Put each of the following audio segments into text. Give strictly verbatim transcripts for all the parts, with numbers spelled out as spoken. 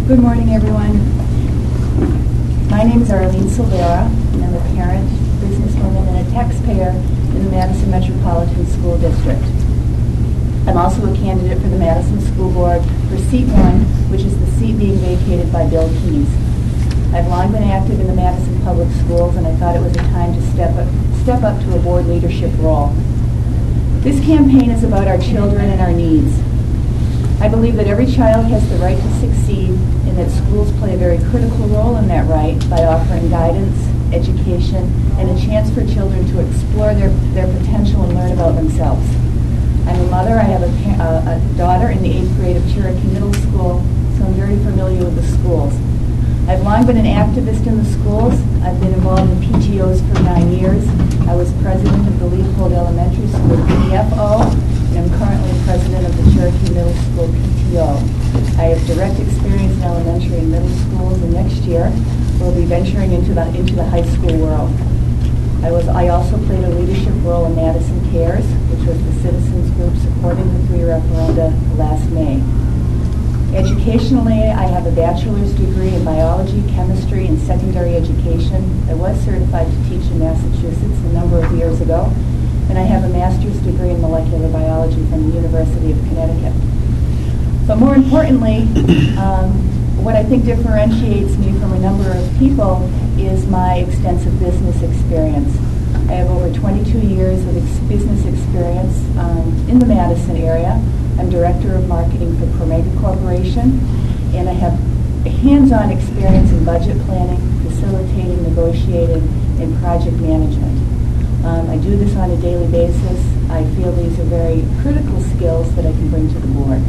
Good morning, everyone. My name is Arlene Silvera, and I'm a parent, businesswoman, and a taxpayer in the Madison Metropolitan School District. I'm also a candidate for the Madison School Board for seat one, which is the seat being vacated by Bill Keys. I've long been active in the Madison Public Schools, and I thought it was a time to step up, step up to a board leadership role. This campaign is about our children and our needs. I believe that every child has the right to succeed and that schools play a very critical role in that right by offering guidance, education, and a chance for children to explore their, their potential and learn about themselves. I'm a mother. I have a, a, a daughter in the eighth grade of Cherokee Middle School, so I'm very familiar with the schools. I've long been an activist in the schools. I've been involved in P T Os for nine years. I was president of the Leopold Elementary School P F O, and I'm currently president of the Cherokee Middle School P T O. I have direct experience in elementary and middle schools, and next year we'll be venturing into the into the high school world. I was I also played a leadership role in Madison Cares, which was the citizens group supporting the three referenda last May. Educationally, I have a bachelor's degree in biology, chemistry, and secondary education. I was certified to teach in Massachusetts a number of years ago, and I have a master's degree in molecular biology from the University of Connecticut. But more importantly, um, what I think differentiates me from a number of people is my extensive business experience. I have over twenty-two years of ex- business experience um, in the Madison area. I'm director of marketing for Promega Corporation, and I have a hands-on experience in budget planning, facilitating, negotiating, and project management. Um, I do this on a daily basis. I feel these are very critical skills that I can bring to the board.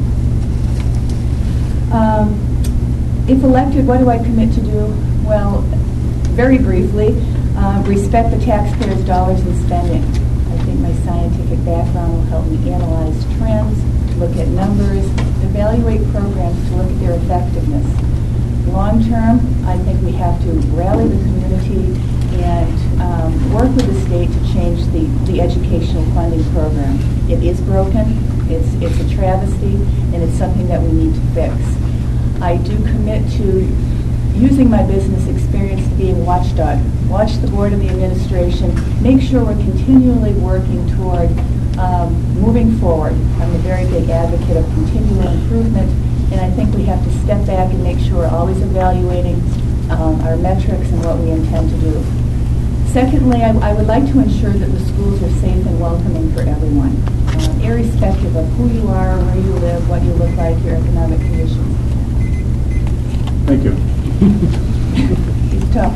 Um, if elected, what do I commit to do? Well, very briefly, uh, respect the taxpayers' dollars and spending. I think my scientific background will help me analyze trends, look at numbers, evaluate programs to look at their effectiveness. Long term, I think we have to rally the community and um, work with the state to change the, the educational funding program. It is broken, it's, it's a travesty, and it's something that we need to fix. I do commit to using my business experience to being a watchdog. Watch the board and the administration, make sure we're continually working toward um, moving forward. I'm a very big advocate of continual improvement, and I think we have to step back and make sure we're always evaluating um, our metrics and what we intend to do. Secondly, I, I would like to ensure that the schools are safe and welcoming for everyone, uh, irrespective of who you are, where you live, what you look like, your economic conditions. Thank you. It's tough.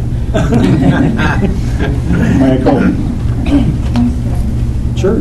Michael. Sure.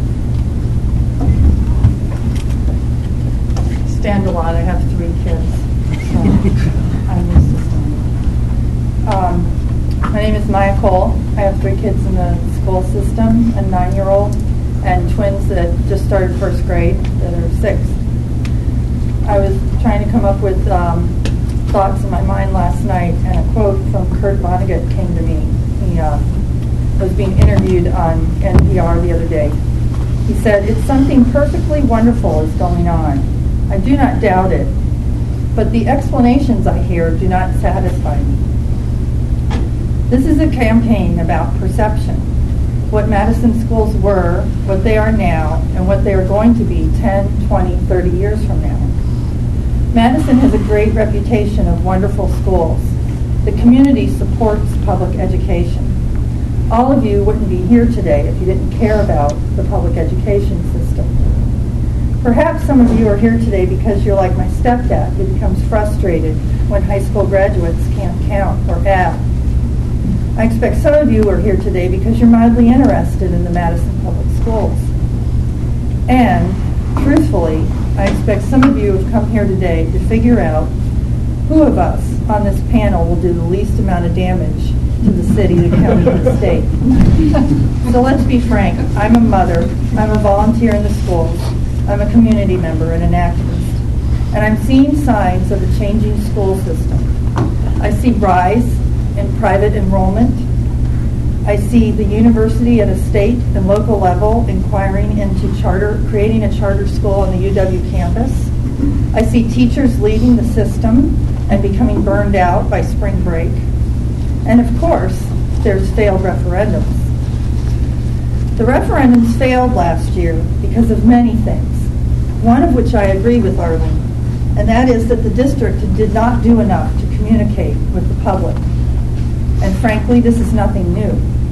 Stand a lot. I have three kids, so I'm used to standing. Um, my name is Maya Cole. I have three kids in the school system, a nine-year-old, and twins that just started first grade that are six. I was trying to come up with um, thoughts in my mind last night, and a quote from Kurt Vonnegut came to me. He uh, was being interviewed on N P R the other day. He said, "It's something perfectly wonderful is going on. I do not doubt it, but the explanations I hear do not satisfy me." This is a campaign about perception, what Madison schools were, what they are now, and what they are going to be ten, twenty, thirty years from now. Madison has a great reputation of wonderful schools. The community supports public education. All of you wouldn't be here today if you didn't care about the public education system. Perhaps some of you are here today because you're like my stepdad, who becomes frustrated when high school graduates can't count or add. I expect some of you are here today because you're mildly interested in the Madison Public Schools. And, truthfully, I expect some of you have come here today to figure out who of us on this panel will do the least amount of damage to the city, the county, and the state. So let's be frank. I'm a mother. I'm a volunteer in the schools. I'm a community member and an activist. And I'm seeing signs of a changing school system. I see rise in private enrollment. I see the university at a state and local level inquiring into charter, creating a charter school on the U W campus. I see teachers leaving the system and becoming burned out by spring break. And of course, there's failed referendums. The referendums failed last year because of many things, one of which I agree with Arlene, and that is that the district did not do enough to communicate with the public. And frankly, this is nothing new.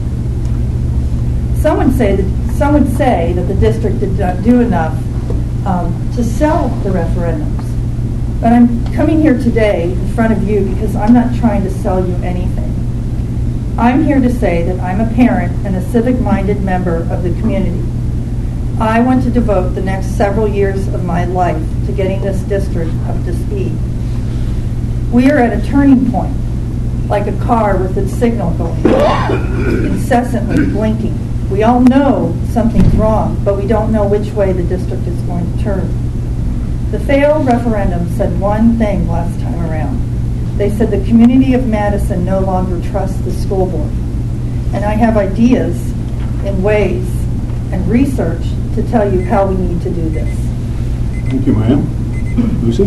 Some would say that, some would say that the district did not do enough um, to sell the referendums. But I'm coming here today in front of you because I'm not trying to sell you anything. I'm here to say that I'm a parent and a civic-minded member of the community. I want to devote the next several years of my life to getting this district up to speed. We are at a turning point, like a car with its signal going on, incessantly blinking. We all know something's wrong, but we don't know which way the district is going to turn. The failed referendum said one thing last time around. They said the community of Madison no longer trusts the school board. And I have ideas and ways and research to tell you how we need to do this. Thank you, Maya. Lucy?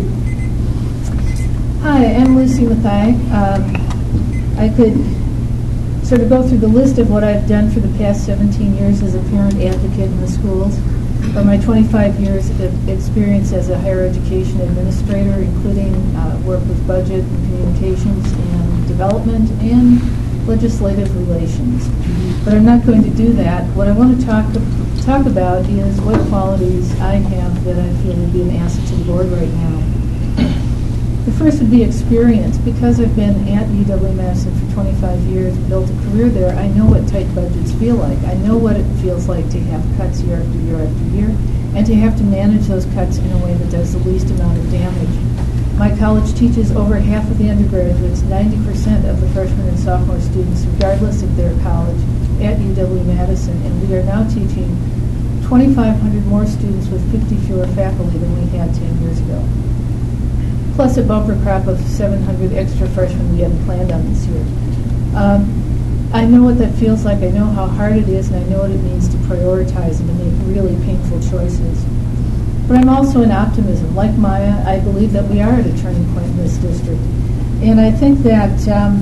Hi, I'm Lucy Mathai. Um, I could sort of go through the list of what I've done for the past seventeen years as a parent advocate in the schools, or my twenty-five years of experience as a higher education administrator, including uh, work with budget and communications and development and legislative relations. But I'm not going to do that. What I want to talk talk about is what qualities I have that I feel would be an asset to the board right now. The first would be experience. Because I've been at U W-Madison for twenty-five years, built a career there, I know what tight budgets feel like. I know what it feels like to have cuts year after year after year, and to have to manage those cuts in a way that does the least amount of damage. My college teaches over half of the undergraduates, ninety percent of the freshman and sophomore students, regardless of their college, at U W-Madison, and we are now teaching twenty-five hundred more students with fifty fewer faculty than we had ten years ago. Plus a bumper crop of seven hundred extra freshmen we hadn't planned on this year. Um, I know what that feels like. I know how hard it is, and I know what it means to prioritize and to make really painful choices. But I'm also an optimism. Like Maya, I believe that we are at a turning point in this district. And I think that um,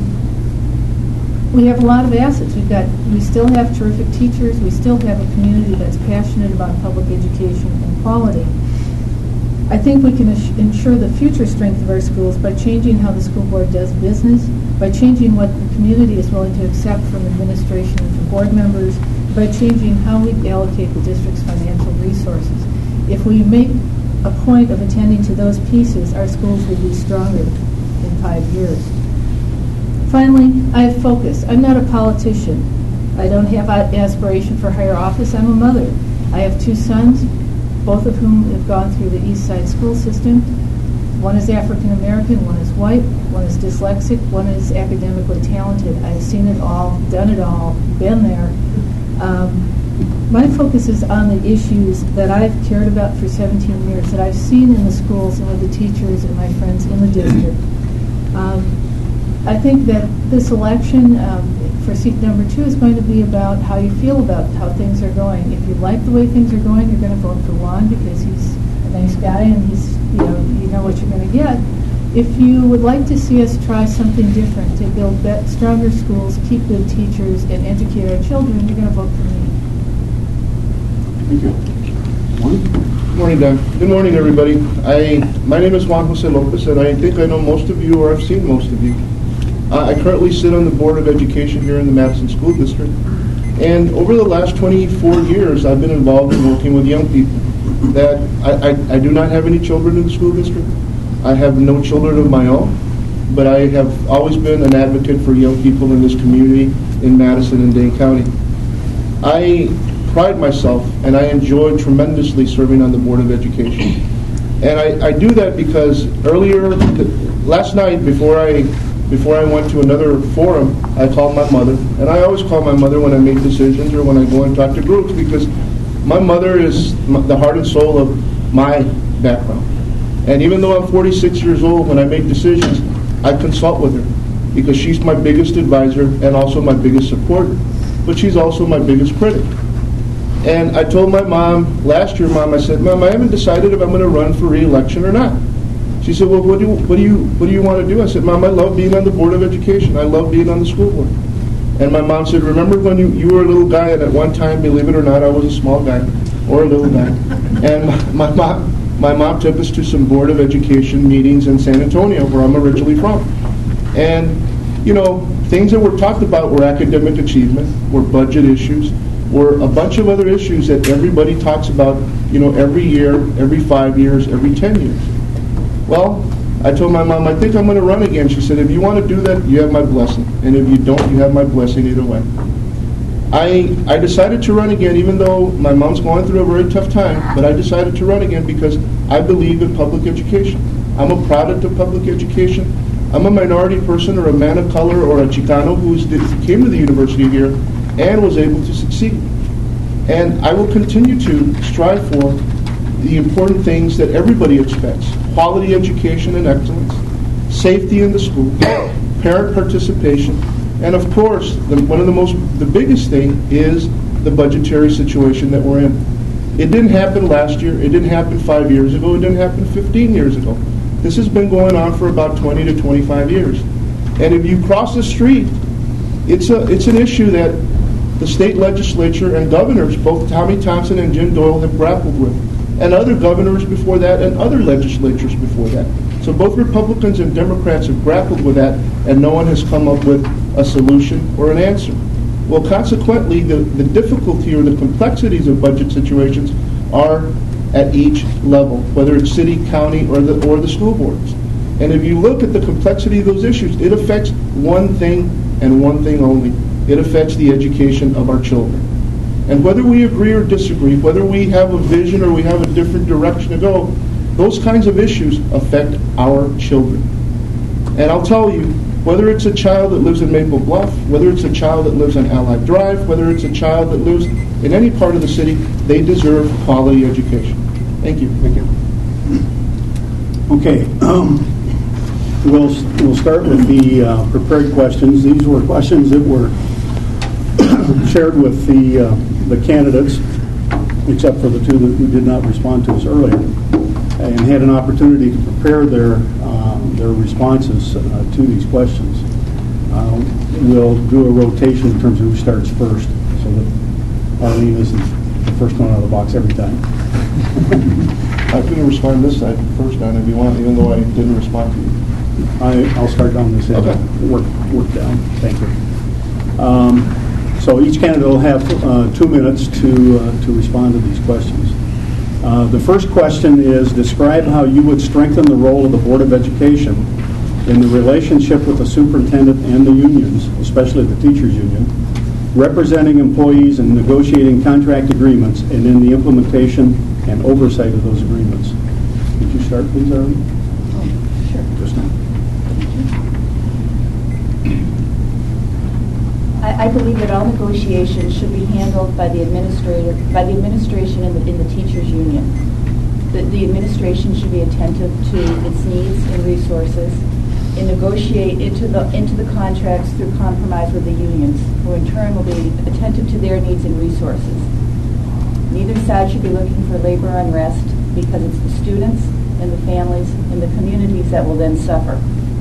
we have a lot of assets. We've got, we still have terrific teachers. We still have a community that's passionate about public education and quality. I think we can ensure the future strength of our schools by changing how the school board does business, by changing what the community is willing to accept from administration and from board members, by changing how we allocate the district's financial resources. If we make a point of attending to those pieces, our schools will be stronger in five years. Finally, I have focus. I'm not a politician. I don't have aspiration for higher office. I'm a mother. I have two sons, both of whom have gone through the East Side school system. One is African American, one is white, one is dyslexic, one is academically talented. I've seen it all, done it all, been there. Um, my focus is on the issues that I've cared about for seventeen years, that I've seen in the schools and with the teachers and my friends in the district. Um, I think that this election um, for seat number two is going to be about how you feel about how things are going. If you like the way things are going, you're going to vote for Juan because he's a nice guy and he's, you know, you know what you're going to get. If you would like to see us try something different to build better, stronger schools, keep good teachers, and educate our children, you're going to vote for me. Thank you. Juan? Good morning, Don. Good morning, everybody. I my name is Juan Jose Lopez, and I think I know most of you, or I've seen most of you. Uh, I currently sit on the Board of Education here in the Madison School District, and over the last twenty-four years, I've been involved in working with young people. That I, I, I do not have any children in the school district. I have no children of my own, but I have always been an advocate for young people in this community in Madison and Dane County. I pride myself, and I enjoy tremendously serving on the Board of Education. And I, I do that because earlier, last night, before I before I went to another forum, I called my mother. And I always call my mother when I make decisions or when I go and talk to groups, because my mother is the heart and soul of my background. And even though I'm forty-six years old, when I make decisions, I consult with her, because she's my biggest advisor and also my biggest supporter. But she's also my biggest critic. And I told my mom last year, Mom, I said, Mom, I haven't decided if I'm going to run for re-election or not. She said, well, what do you, what do you, what do you want to do? I said, Mom, I love being on the Board of Education. I love being on the school board. And my mom said, remember when you, you were a little guy, and at one time, believe it or not, I was a small guy, or a little guy. And my, my mom my mom took us to some Board of Education meetings in San Antonio, where I'm originally from. And, you know, things that were talked about were academic achievement, were budget issues, were a bunch of other issues that everybody talks about, you know, every year, every five years, every ten years. Well, I told my mom, I think I'm going to run again. She said, if you want to do that, you have my blessing. And if you don't, you have my blessing either way. I, I decided to run again, even though my mom's going through a very tough time, but I decided to run again because I believe in public education. I'm a product of public education. I'm a minority person or a man of color or a Chicano who came to the university here and was able to succeed. And I will continue to strive for the important things that everybody expects: quality education and excellence, safety in the school, parent participation, and of course, the, one of the most, the biggest thing is the budgetary situation that we're in. It didn't happen last year. It didn't happen five years ago. It didn't happen fifteen years ago. This has been going on for about twenty to twenty-five years. And if you cross the street, it's a it's an issue that the state legislature and governors, both Tommy Thompson and Jim Doyle, have grappled with, and other governors before that and other legislatures before that. So both Republicans and Democrats have grappled with that, and no one has come up with a solution or an answer. Well, consequently, the, the difficulty or the complexities of budget situations are at each level, whether it's city, county, or the or the school boards. And if you look at the complexity of those issues, it affects one thing and one thing only. It affects the education of our children. And whether we agree or disagree, whether we have a vision or we have a different direction to go, those kinds of issues affect our children. And I'll tell you, whether it's a child that lives in Maple Bluff, whether it's a child that lives on Allied Drive, whether it's a child that lives in any part of the city, they deserve quality education. Thank you. Thank you. Okay. Um, we'll, we'll start with the uh, prepared questions. These were questions that were shared with the, uh, the candidates, except for the two that who did not respond to us earlier, and had an opportunity to prepare their uh, their responses uh, to these questions. Uh, we'll do a rotation in terms of who starts first, so that Arlene isn't the first one out of the box every time. I'm going to respond this side first, Don, if you want, even though I didn't respond to you. I, I'll start down this end. Okay. Work, work down. Thank you. Um, so each candidate will have uh, two minutes to uh, to respond to these questions. Uh, the first question is, describe how you would strengthen the role of the Board of Education in the relationship with the superintendent and the unions, especially the teachers union, representing employees and negotiating contract agreements, and in the implementation and oversight of those agreements. Could you start, please, Arlene? Oh, sure. Just now. I, I believe that all negotiations should be handled by the administrator, by the administration in the, in the teachers union. The, the administration should be attentive to its needs and resources and negotiate into the into the contracts through compromise with the unions, who in turn will be attentive to their needs and resources. Neither side should be looking for labor unrest, because it's the students and the families and the communities that will then suffer.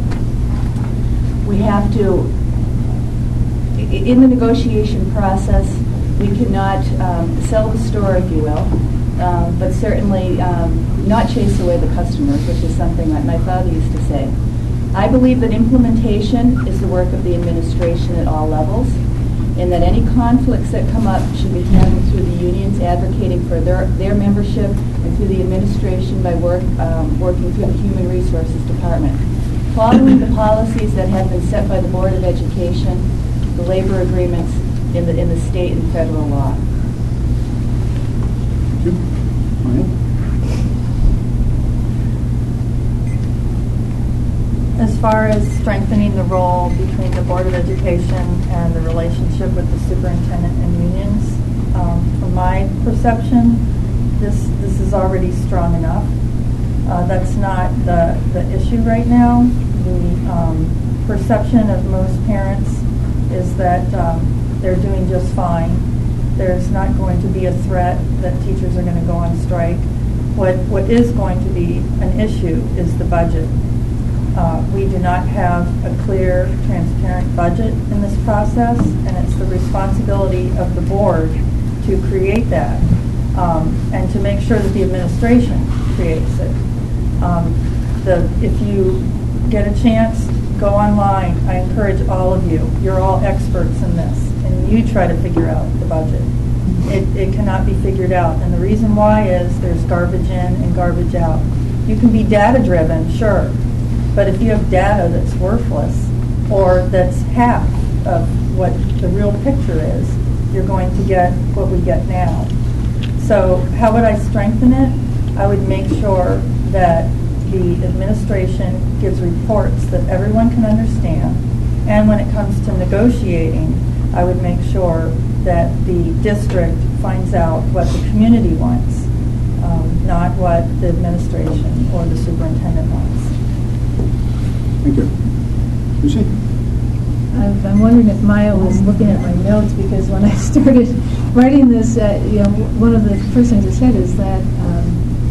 We have to, in the negotiation process, we cannot um, sell the store, if you will, um, but certainly um, not chase away the customers, which is something that my father used to say. I believe that implementation is the work of the administration at all levels, and that any conflicts that come up should be handled through the unions advocating for their, their membership, and through the administration by work, um, working through the Human Resources Department. Following the policies that have been set by the Board of Education, the labor agreements in the, in the state and federal law. Thank you. Ryan? As far as strengthening the role between the Board of Education and the relationship with the superintendent and unions, um, from my perception, this this is already strong enough. Uh, that's not the, the issue right now. The um, perception of most parents is that um, they're doing just fine. There's not going to be a threat that teachers are going to go on strike. What, what is going to be an issue is the budget. Uh, we do not have a clear, transparent budget in this process, and it's the responsibility of the board to create that um, and to make sure that the administration creates it. Um, the, if you get a chance, go online. I encourage all of you. You're all experts in this, and you try to figure out the budget. It, it cannot be figured out, and the reason why is there's garbage in and garbage out. You can be data-driven, sure, but if you have data that's worthless or that's half of what the real picture is, you're going to get what we get now. So how would I strengthen it? I would make sure that the administration gives reports that everyone can understand, and when it comes to negotiating, I would make sure that the district finds out what the community wants, um, not what the administration or the superintendent wants. Thank you. Lucy? I'm I'm wondering if Maya was looking at my notes, because when I started writing this, uh, you know, one of the first things I said is that um,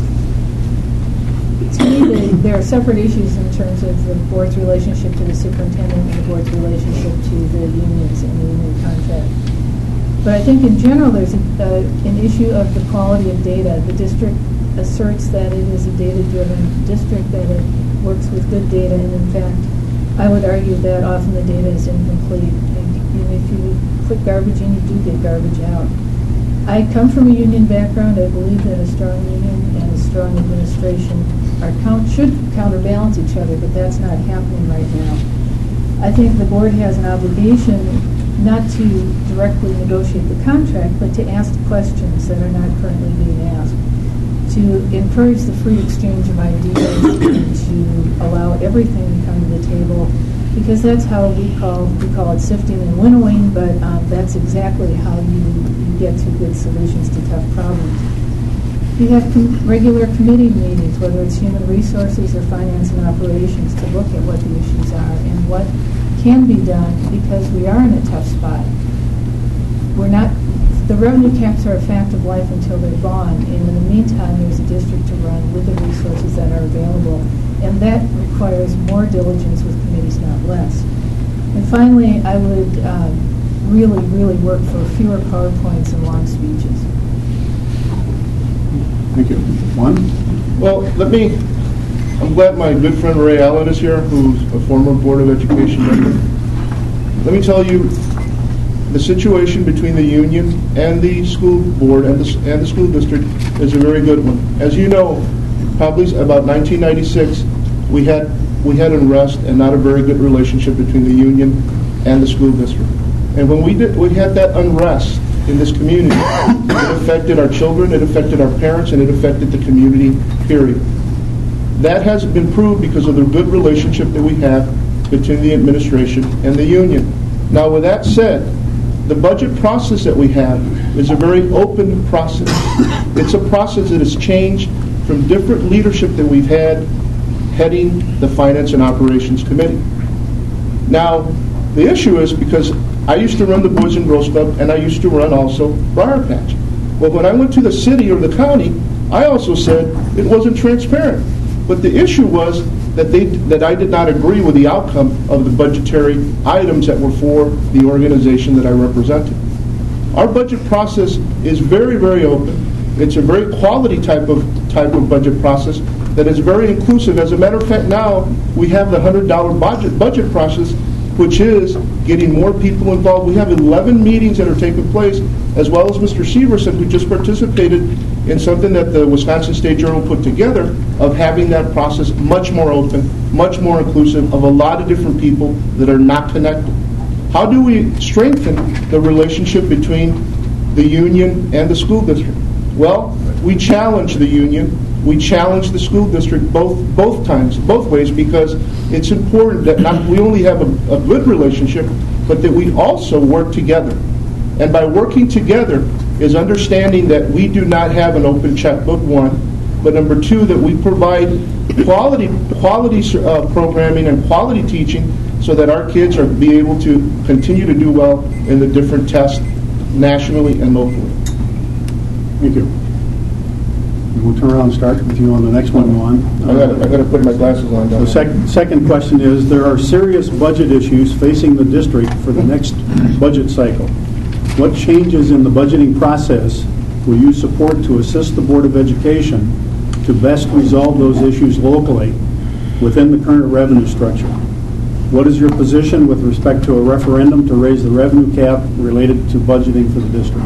to me the, there are separate issues in terms of the board's relationship to the superintendent and the board's relationship to the unions and the union contract. But I think in general there's a, uh, an issue of the quality of data. The district asserts that it is a data-driven district, that it works with good data, and in fact, I would argue that often the data is incomplete. And, you know, if you put garbage in, you do get garbage out. I come from a union background. I believe that a strong union and a strong administration are count, should counterbalance each other, but that's not happening right now. I think the board has an obligation not to directly negotiate the contract, but to ask questions that are not currently being asked, to encourage the free exchange of ideas, and to allow everything to come to the table, because that's how we call we call it sifting and winnowing, but um, that's exactly how you, you get to good solutions to tough problems. You have com- regular committee meetings, whether it's human resources or finance and operations, to look at what the issues are and what can be done, because we are in a tough spot. We're not. The revenue caps are a fact of life until they're gone, and in the meantime, there's a district to run with the resources that are available, and that requires more diligence with committees, not less. And finally, I would um, really, really work for fewer PowerPoints and long speeches. Thank you. Juan? Well, let me, I'm glad my good friend Ray Allen is here, who's a former Board of Education member. Let me tell you, the situation between the union and the school board and the, and the school district is a very good one. As you know, probably about nineteen ninety-six, we had we had unrest and not a very good relationship between the union and the school district. And when we did, we had that unrest in this community, it affected our children, it affected our parents, and it affected the community, period. That has been proved because of the good relationship that we have between the administration and the union. Now, with that said, the budget process that we have is a very open process. It's a process that has changed from different leadership that we've had heading the Finance and Operations Committee. Now, the issue is because I used to run the Boys and Girls Club, and I used to run also Briar Patch. Well, when I went to the city or the county, I also said it wasn't transparent. But the issue was that they that I did not agree with the outcome of the budgetary items that were for the organization that I represented. Our budget process is very, very open. It's a very quality type of type of budget process that is very inclusive. As a matter of fact, now we have the one hundred dollar budget budget process, which is getting more people involved. We have eleven meetings that are taking place, as well as Mister Severson, who just participated in something that the Wisconsin State Journal put together, of having that process much more open, much more inclusive of a lot of different people that are not connected. How do we strengthen the relationship between the union and the school district? Well, we challenge the union, we challenge the school district both both times, both ways, because it's important that not we only have a, a good relationship, but that we also work together. And by working together is understanding that we do not have an open checkbook, one, but number two, that we provide quality quality uh, programming and quality teaching so that our kids are be able to continue to do well in the different tests nationally and locally. Thank you. We'll turn around and start with you on the next one, Juan. I got I got to put my glasses on. The sec- second question is, there are serious budget issues facing the district for the next budget cycle. What changes in the budgeting process will you support to assist the Board of Education to best resolve those issues locally within the current revenue structure? What is your position with respect to a referendum to raise the revenue cap related to budgeting for the district?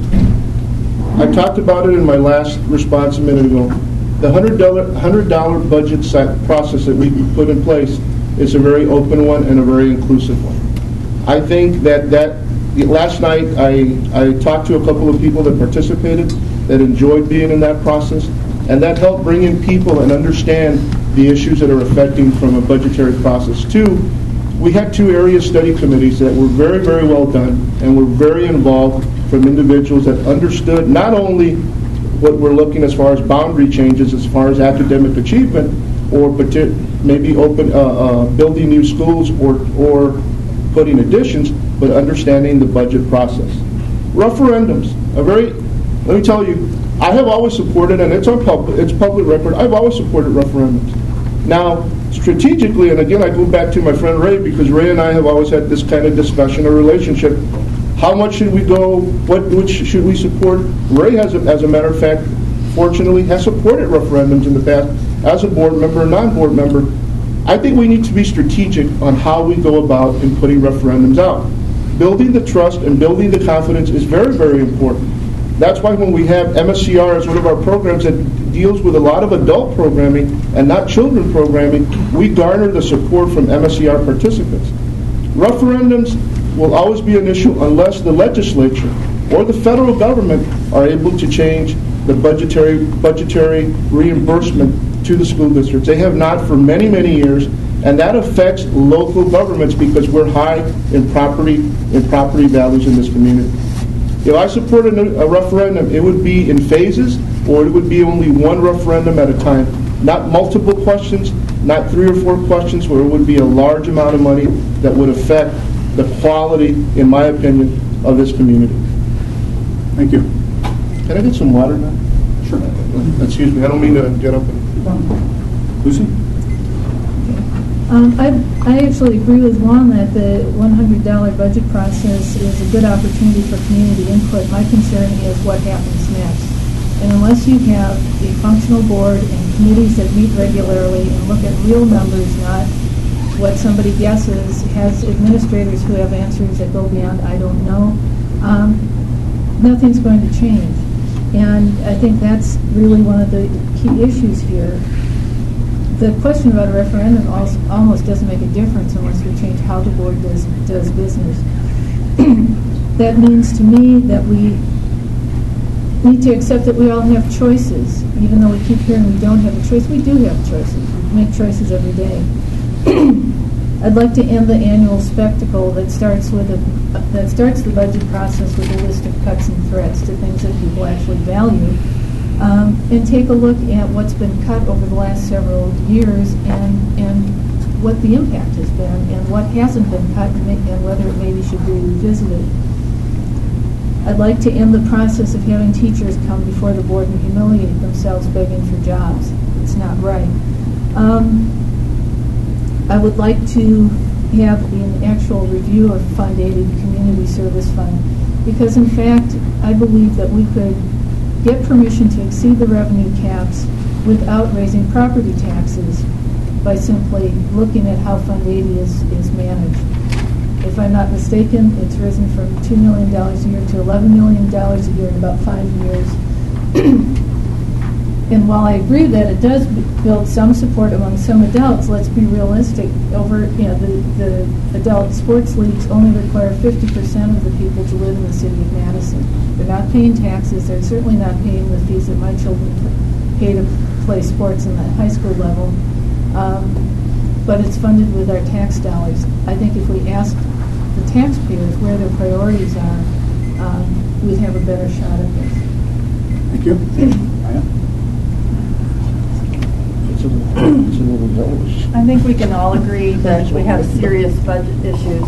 I talked about it in my last response a minute ago. The one hundred dollar one hundred dollar budget set process that we put in place is a very open one and a very inclusive one. I think that that last night I, I talked to a couple of people that participated, that enjoyed being in that process, and that helped bring in people and understand the issues that are affecting from a budgetary process. Two, we had two area study committees that were very, very well done and were very involved from individuals that understood not only what we're looking as far as boundary changes, as far as academic achievement, or maybe open uh, uh, building new schools or, or putting additions, but understanding the budget process. Referendums, a very, let me tell you, I have always supported, and it's on public, it's public record, I've always supported referendums. Now, strategically, and again I go back to my friend Ray, because Ray and I have always had this kind of discussion or relationship. How much should we go, what which should we support? Ray has, a, as a matter of fact, fortunately, has supported referendums in the past as a board member or non-board member. I think we need to be strategic on how we go about in putting referendums out. Building the trust and building the confidence is very, very important. That's why when we have M S C R as one of our programs that deals with a lot of adult programming and not children programming, we garner the support from M S C R participants. Referendums will always be an issue unless the legislature or the federal government are able to change the budgetary budgetary reimbursement to the school districts. They have not for many, many years, and that affects local governments because we're high in property in property values in this community. If I supported a referendum, it would be in phases, or it would be only one referendum at a time. Not multiple questions, not three or four questions, where it would be a large amount of money that would affect the quality, in my opinion, of this community. Thank you. Can I get some water now? Sure. Excuse me, I don't mean to get up. Lucy? Um, I, I actually agree with Juan that the one hundred dollar budget process is a good opportunity for community input. My concern is what happens next. And unless you have a functional board and committees that meet regularly and look at real numbers, not what somebody guesses, has administrators who have answers that go beyond I don't know, um, nothing's going to change. And I think that's really one of the key issues here. The question about a referendum also almost doesn't make a difference unless we change how the board does, does business. That means to me that we need to accept that we all have choices. Even though we keep hearing we don't have a choice, we do have choices. We make choices every day. I'd like to end the annual spectacle that starts with a, that starts the budget process with a list of cuts and threats to things that people actually value. Um, and take a look at what's been cut over the last several years and, and what the impact has been and what hasn't been cut and, make, and whether it maybe should be revisited. I'd like to end the process of having teachers come before the board and humiliate themselves begging for jobs. It's not right. Um, I would like to have an actual review of Fund eighty, the Community Service Fund, because in fact I believe that we could get permission to exceed the revenue caps without raising property taxes by simply looking at how Fund eighty is, is managed. If I'm not mistaken, it's risen from two million dollars a year to eleven million dollars a year in about five years. And while I agree that it does build some support among some adults, let's be realistic. Over, you know, the, the adult sports leagues only require fifty percent of the people to live in the city of Madison. They're not paying taxes. They're certainly not paying the fees that my children pay to play sports in the high school level. Um, but it's funded with our tax dollars. I think if we ask the taxpayers where their priorities are, um, we'd have a better shot at this. Thank you. I think we can all agree that we have serious budget issues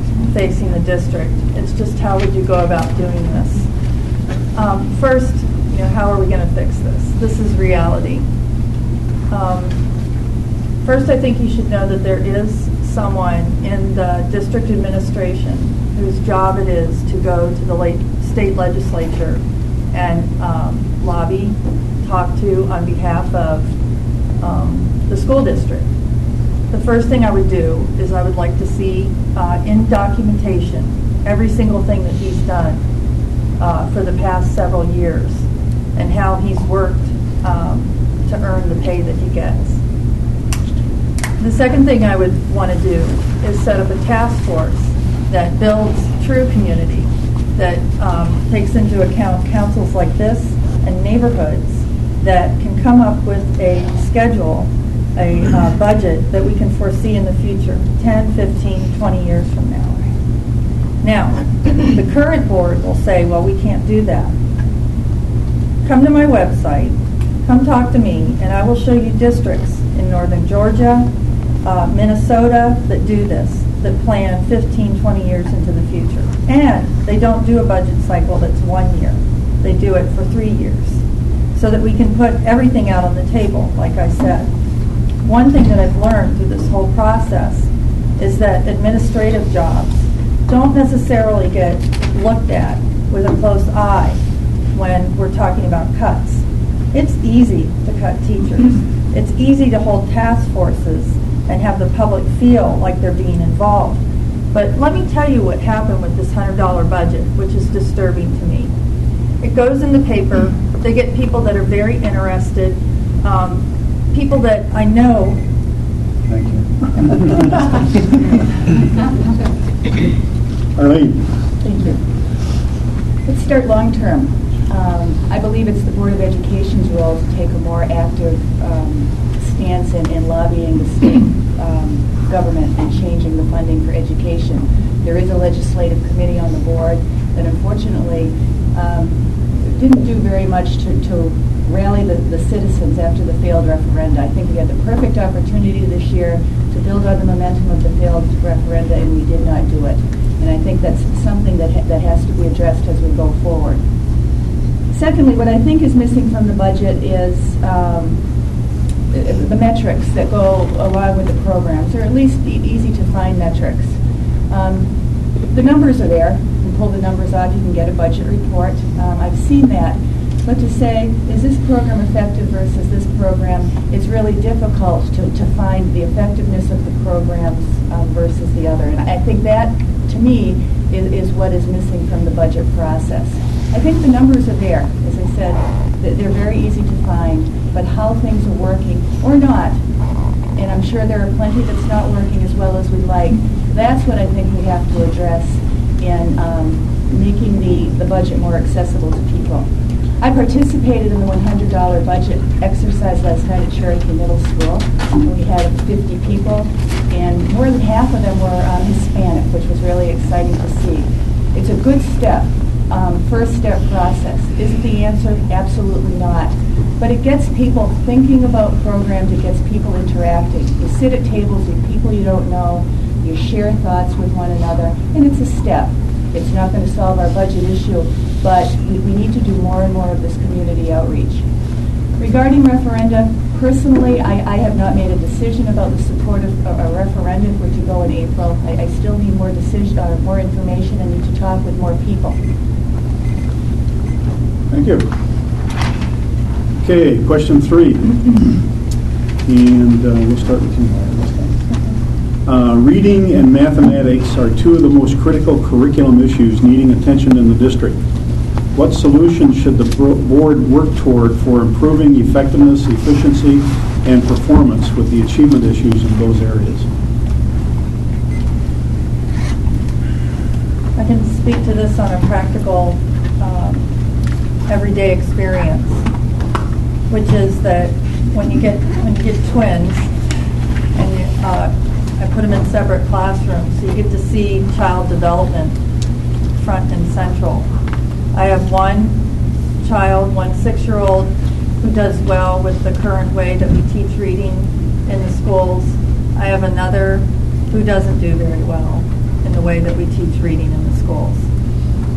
facing the district. It's just how would you go about doing this? Um, first, you know, how are we going to fix this? This is reality. Um, first, I think you should know that there is someone in the district administration whose job it is to go to the late state legislature and um, lobby, talk to on behalf of um, the school district. The first thing I would do is I would like to see uh, in documentation every single thing that he's done uh, for the past several years and how he's worked um, to earn the pay that he gets. The second thing I would want to do is set up a task force that builds true community, that um, takes into account councils like this and neighborhoods that can come up with a schedule, a uh, budget that we can foresee in the future, ten, fifteen, twenty years from now. Now, the current board will say, well, we can't do that. Come to my website, come talk to me, and I will show you districts in northern Georgia, uh, Minnesota that do this, that plan fifteen, twenty years into the future. And they don't do a budget cycle that's one year. They do it for three years so that we can put everything out on the table, like I said. One thing that I've learned through this whole process is that administrative jobs don't necessarily get looked at with a close eye when we're talking about cuts. It's easy to cut teachers. It's easy to hold task forces and have the public feel like they're being involved. But let me tell you what happened with this one hundred dollar budget, which is disturbing to me. It goes in the paper. They get people that are very interested, um, people that I know. Thank you. Arlene. Thank you. Let's start long-term. Um, I believe it's the Board of Education's role to take a more active um, stance in, in lobbying the state um, government and changing the funding for education. There is a legislative committee on the board that unfortunately um, didn't do very much to, to rally the, the citizens after the failed referenda. I think we had the perfect opportunity this year to build on the momentum of the failed referenda, and we did not do it. And I think that's something that, ha that has to be addressed as we go forward. Secondly, what I think is missing from the budget is um, the, the metrics that go along with the programs, or at least e easy to find metrics. Um, the numbers are there. You can pull the numbers out, you can get a budget report. Um, I've seen that. But to say, is this program effective versus this program, it's really difficult to, to find the effectiveness of the programs um, versus the other. And I think that, to me, is, is what is missing from the budget process. I think the numbers are there. As I said, they're very easy to find, but how things are working or not, and I'm sure there are plenty that's not working as well as we'd like, that's what I think we have to address in um, making the, the budget more accessible to people. I participated in the one hundred dollar budget exercise last night at Cherokee Middle School. We had fifty people, and more than half of them were um, Hispanic, which was really exciting to see. It's a good step, um, first step process. Is it the answer? Absolutely not. But it gets people thinking about programs, it gets people interacting. You sit at tables with people you don't know, you share thoughts with one another, and it's a step. It's not going to solve our budget issue, but we, we need to do more and more of this community outreach. Regarding referenda, personally, I, I have not made a decision about the support of a, a referendum for to go in April. I, I still need more decision, uh, more information, and need to talk with more people. Thank you. Okay, question three. And uh, we'll start with you, Maya, this time. Uh, reading and mathematics are two of the most critical curriculum issues needing attention in the district. What solutions should the board work toward for improving effectiveness, efficiency, and performance with the achievement issues in those areas? I can speak to this on a practical, um, everyday experience, which is that when you get when you get twins, and you, uh, I put them in separate classrooms, so you get to see child development front and central. I have one child, one six-year-old, who does well with the current way that we teach reading in the schools. I have another who doesn't do very well in the way that we teach reading in the schools.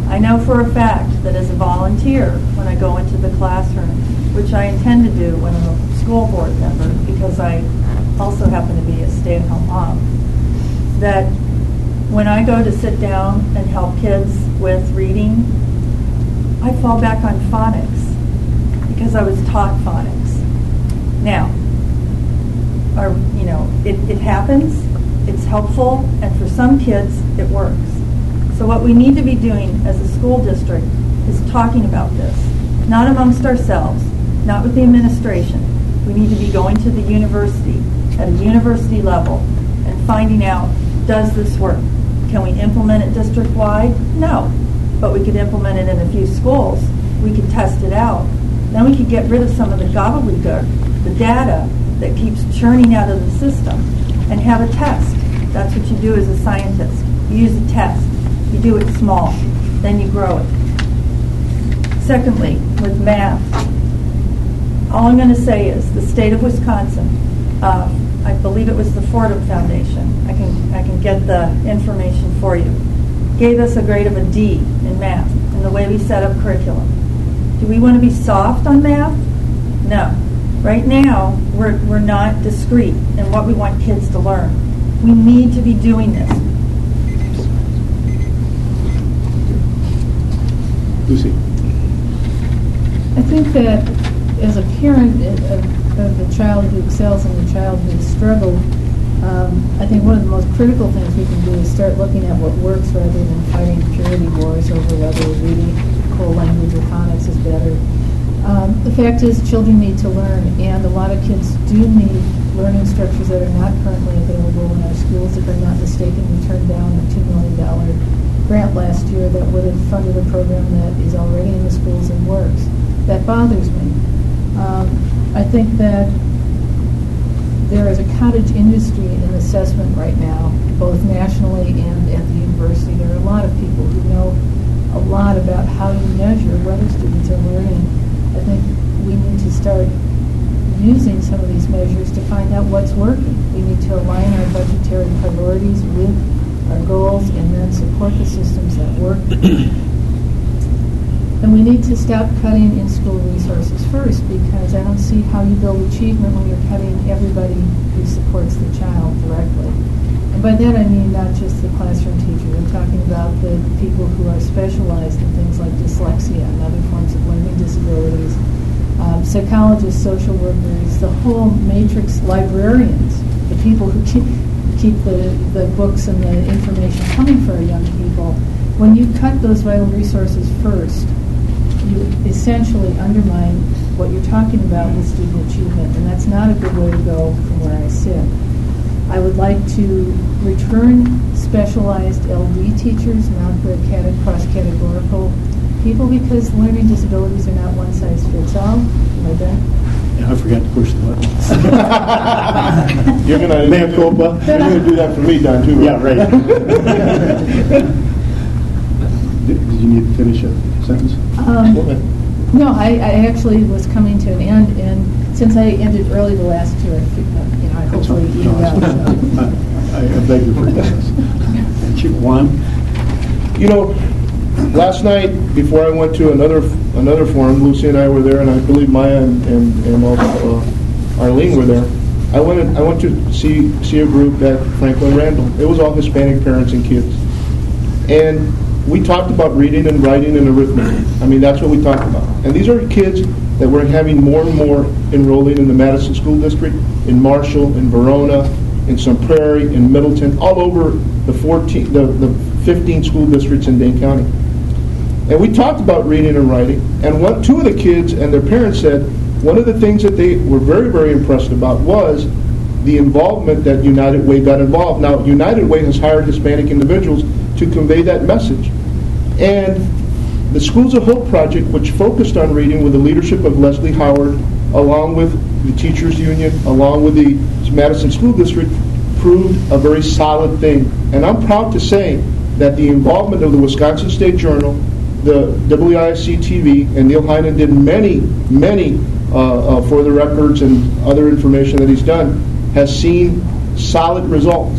I know for a fact that as a volunteer, when I go into the classroom, which I intend to do when I'm a school board member, because I also happen to be a stay-at-home mom, that when I go to sit down and help kids with reading, I fall back on phonics because I was taught phonics. Now, our, you know, it, it happens, it's helpful, and for some kids, it works. So what we need to be doing as a school district is talking about this, not amongst ourselves, not with the administration. We need to be going to the university, at a university level, and finding out, does this work? Can we implement it district-wide? No. But we could implement it in a few schools. We could test it out. Then we could get rid of some of the gobbledygook, the data that keeps churning out of the system, and have a test. That's what you do as a scientist. You use a test. You do it small. Then you grow it. Secondly, with math, all I'm going to say is the state of Wisconsin, uh, I believe it was the Fordham Foundation, I can, I can get the information for you, gave us a grade of a D in math in the way we set up curriculum. Do we want to be soft on math? No. Right now, we're, we're not discreet in what we want kids to learn. We need to be doing this. Lucy. I think that as a parent of, of a child who excels and a child who struggles, um, I think one of the most critical things we can do is start looking at what works rather than fighting purity wars over whether reading whole language or phonics is better. Um, the fact is children need to learn, and a lot of kids do need learning structures that are not currently available in our schools. If I'm not mistaken, we turned down a two million dollars grant last year that would have funded a program that is already in the schools and works. That bothers me. Um, I think that there is a cottage industry in assessment right now, both nationally and at the university. There are a lot of people who know a lot about how you measure whether students are learning. I think we need to start using some of these measures to find out what's working. We need to align our budgetary priorities with our goals and then support the systems that work. And we need to stop cutting in school resources first, because I don't see how you build achievement when you're cutting everybody who supports the child directly. And by that I mean not just the classroom teacher. I'm talking about the people who are specialized in things like dyslexia and other forms of learning disabilities, um, psychologists, social workers, the whole matrix, librarians, the people who keep, keep the, the books and the information coming for our young people. When you cut those vital resources first, you essentially undermine what you're talking about with student achievement, and that's not a good way to go from where I sit. I would like to return specialized L D teachers, not the cross-categorical people, because learning disabilities are not one size fits all. Am I done? Yeah, I forgot to push the button. You're going to Mea culpa. You're going to do that for me, Don, too. Yeah, right. did, did you need to finish a sentence? Um, Go ahead. No, I, I actually was coming to an end, and since I ended early the last two, I figured, you know, I That's hopefully all- evened out. no, So. I, I beg your forgiveness. Thank you. Juan? You know, last night, before I went to another another forum, Lucy and I were there, and I believe Maya and, and, and also uh, Arlene were there. I went and, I went to see see a group at Franklin Randall. It was all Hispanic parents and kids. And we talked about reading and writing and arithmetic. I mean, that's what we talked about. And these are kids that we're having more and more enrolling in the Madison School District, in Marshall, in Verona, in Sun Prairie, in Middleton, all over the fourteen, the, the fifteen school districts in Dane County. And we talked about reading and writing, and one, two of the kids and their parents said one of the things that they were very, very impressed about was the involvement that United Way got involved. Now, United Way has hired Hispanic individuals to convey that message. And the Schools of Hope Project, which focused on reading with the leadership of Leslie Howard, along with the Teachers Union, along with the Madison School District, proved a very solid thing. And I'm proud to say that the involvement of the Wisconsin State Journal, the W I C T V, and Neil Heinen did many, many uh, uh, for the records and other information that he's done, has seen solid results.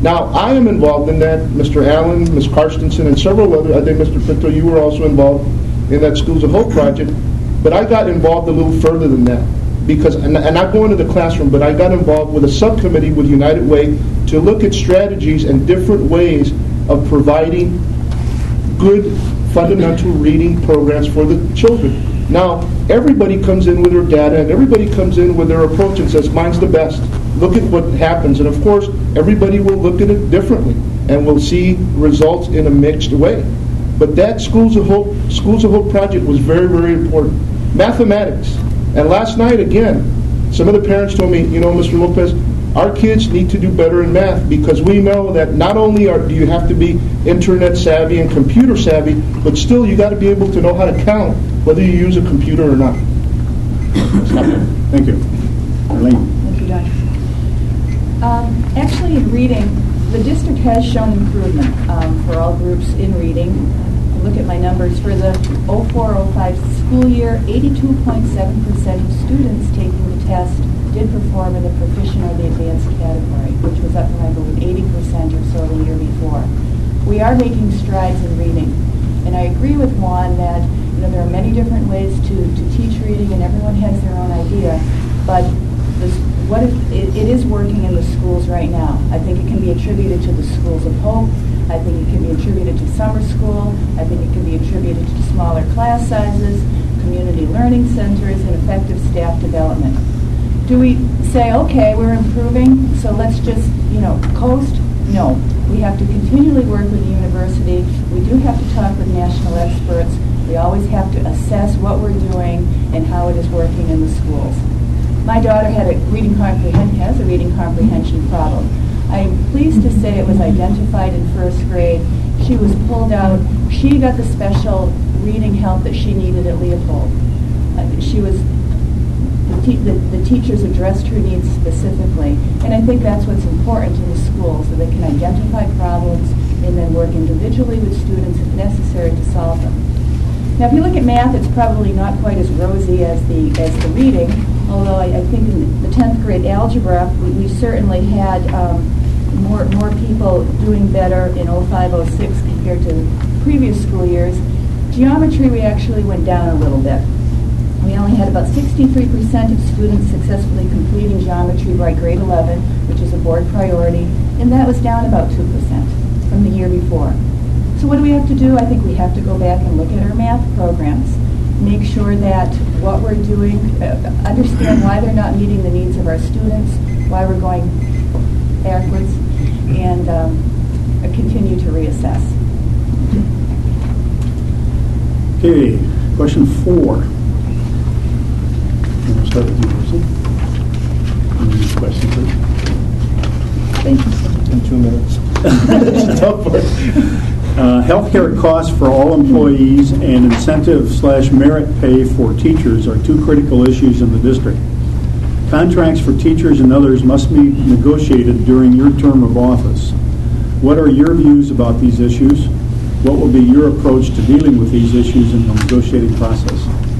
Now, I am involved in that. Mister Allen, Miz Karstensen, and several other, I think Mister Pinto, you were also involved in that Schools of Hope project. But I got involved a little further than that. Because, and, and not going to the classroom, but I got involved with a subcommittee with United Way to look at strategies and different ways of providing good fundamental reading programs for the children. Now, everybody comes in with their data, and everybody comes in with their approach and says, mine's the best. Look at what happens. And of course, everybody will look at it differently, and will see results in a mixed way. But that Schools of Hope, Schools of Hope project was very, very important. Mathematics. And last night, again, some of the parents told me, you know, Mister Lopez, our kids need to do better in math, because we know that not only are, do you have to be internet savvy and computer savvy, but still you got to be able to know how to count, whether you use a computer or not. Thank you. Arlene. Thank you, Doctor Um, actually, in reading, the district has shown improvement um, for all groups in reading. Look at my numbers. For the oh four oh five school year, eighty-two point seven percent of students taking the test did perform in the proficient or the advanced category, which was up from, I believe, eighty percent or so the year before. We are making strides in reading. And I agree with Juan that, you know, there are many different ways to, to teach reading, and everyone has their own idea. But this, what it, it, it is working in the schools right now. I think it can be attributed to the Schools of Hope. I think it can be attributed to summer school. I think it can be attributed to smaller class sizes, community learning centers, and effective staff development. Do we say, okay, we're improving, so let's just, you know, coast? No. We have to continually work with the university. We do have to talk with national experts. We always have to assess what we're doing and how it is working in the schools. My daughter had a reading comprehension, has a reading comprehension problem. I'm pleased to say it was identified in first grade. She was pulled out. She got the special reading help that she needed at Leopold. Uh, she was, the, te the, the teachers addressed her needs specifically. And I think that's what's important in the schools, so they can identify problems and then work individually with students if necessary to solve them. Now, if you look at math, it's probably not quite as rosy as the, as the reading, although I, I think in the tenth grade algebra, we, we certainly had um, more, more people doing better in oh five oh six compared to previous school years. Geometry, we actually went down a little bit. We only had about sixty-three percent of students successfully completing geometry by grade eleven, which is a board priority, and that was down about two percent from the year before. So what do we have to do? I think we have to go back and look at our math programs, make sure that what we're doing, uh, understand why they're not meeting the needs of our students, why we're going backwards, and um, continue to reassess. Okay, question four. We'll start with you, Lucy. Any questions, please? Thank you, sir. In two minutes. It's a tough part. Uh, healthcare costs for all employees and incentive slash merit pay for teachers are two critical issues in the district. Contracts for teachers and others must be negotiated during your term of office. What are your views about these issues? What will be your approach to dealing with these issues in the negotiating process?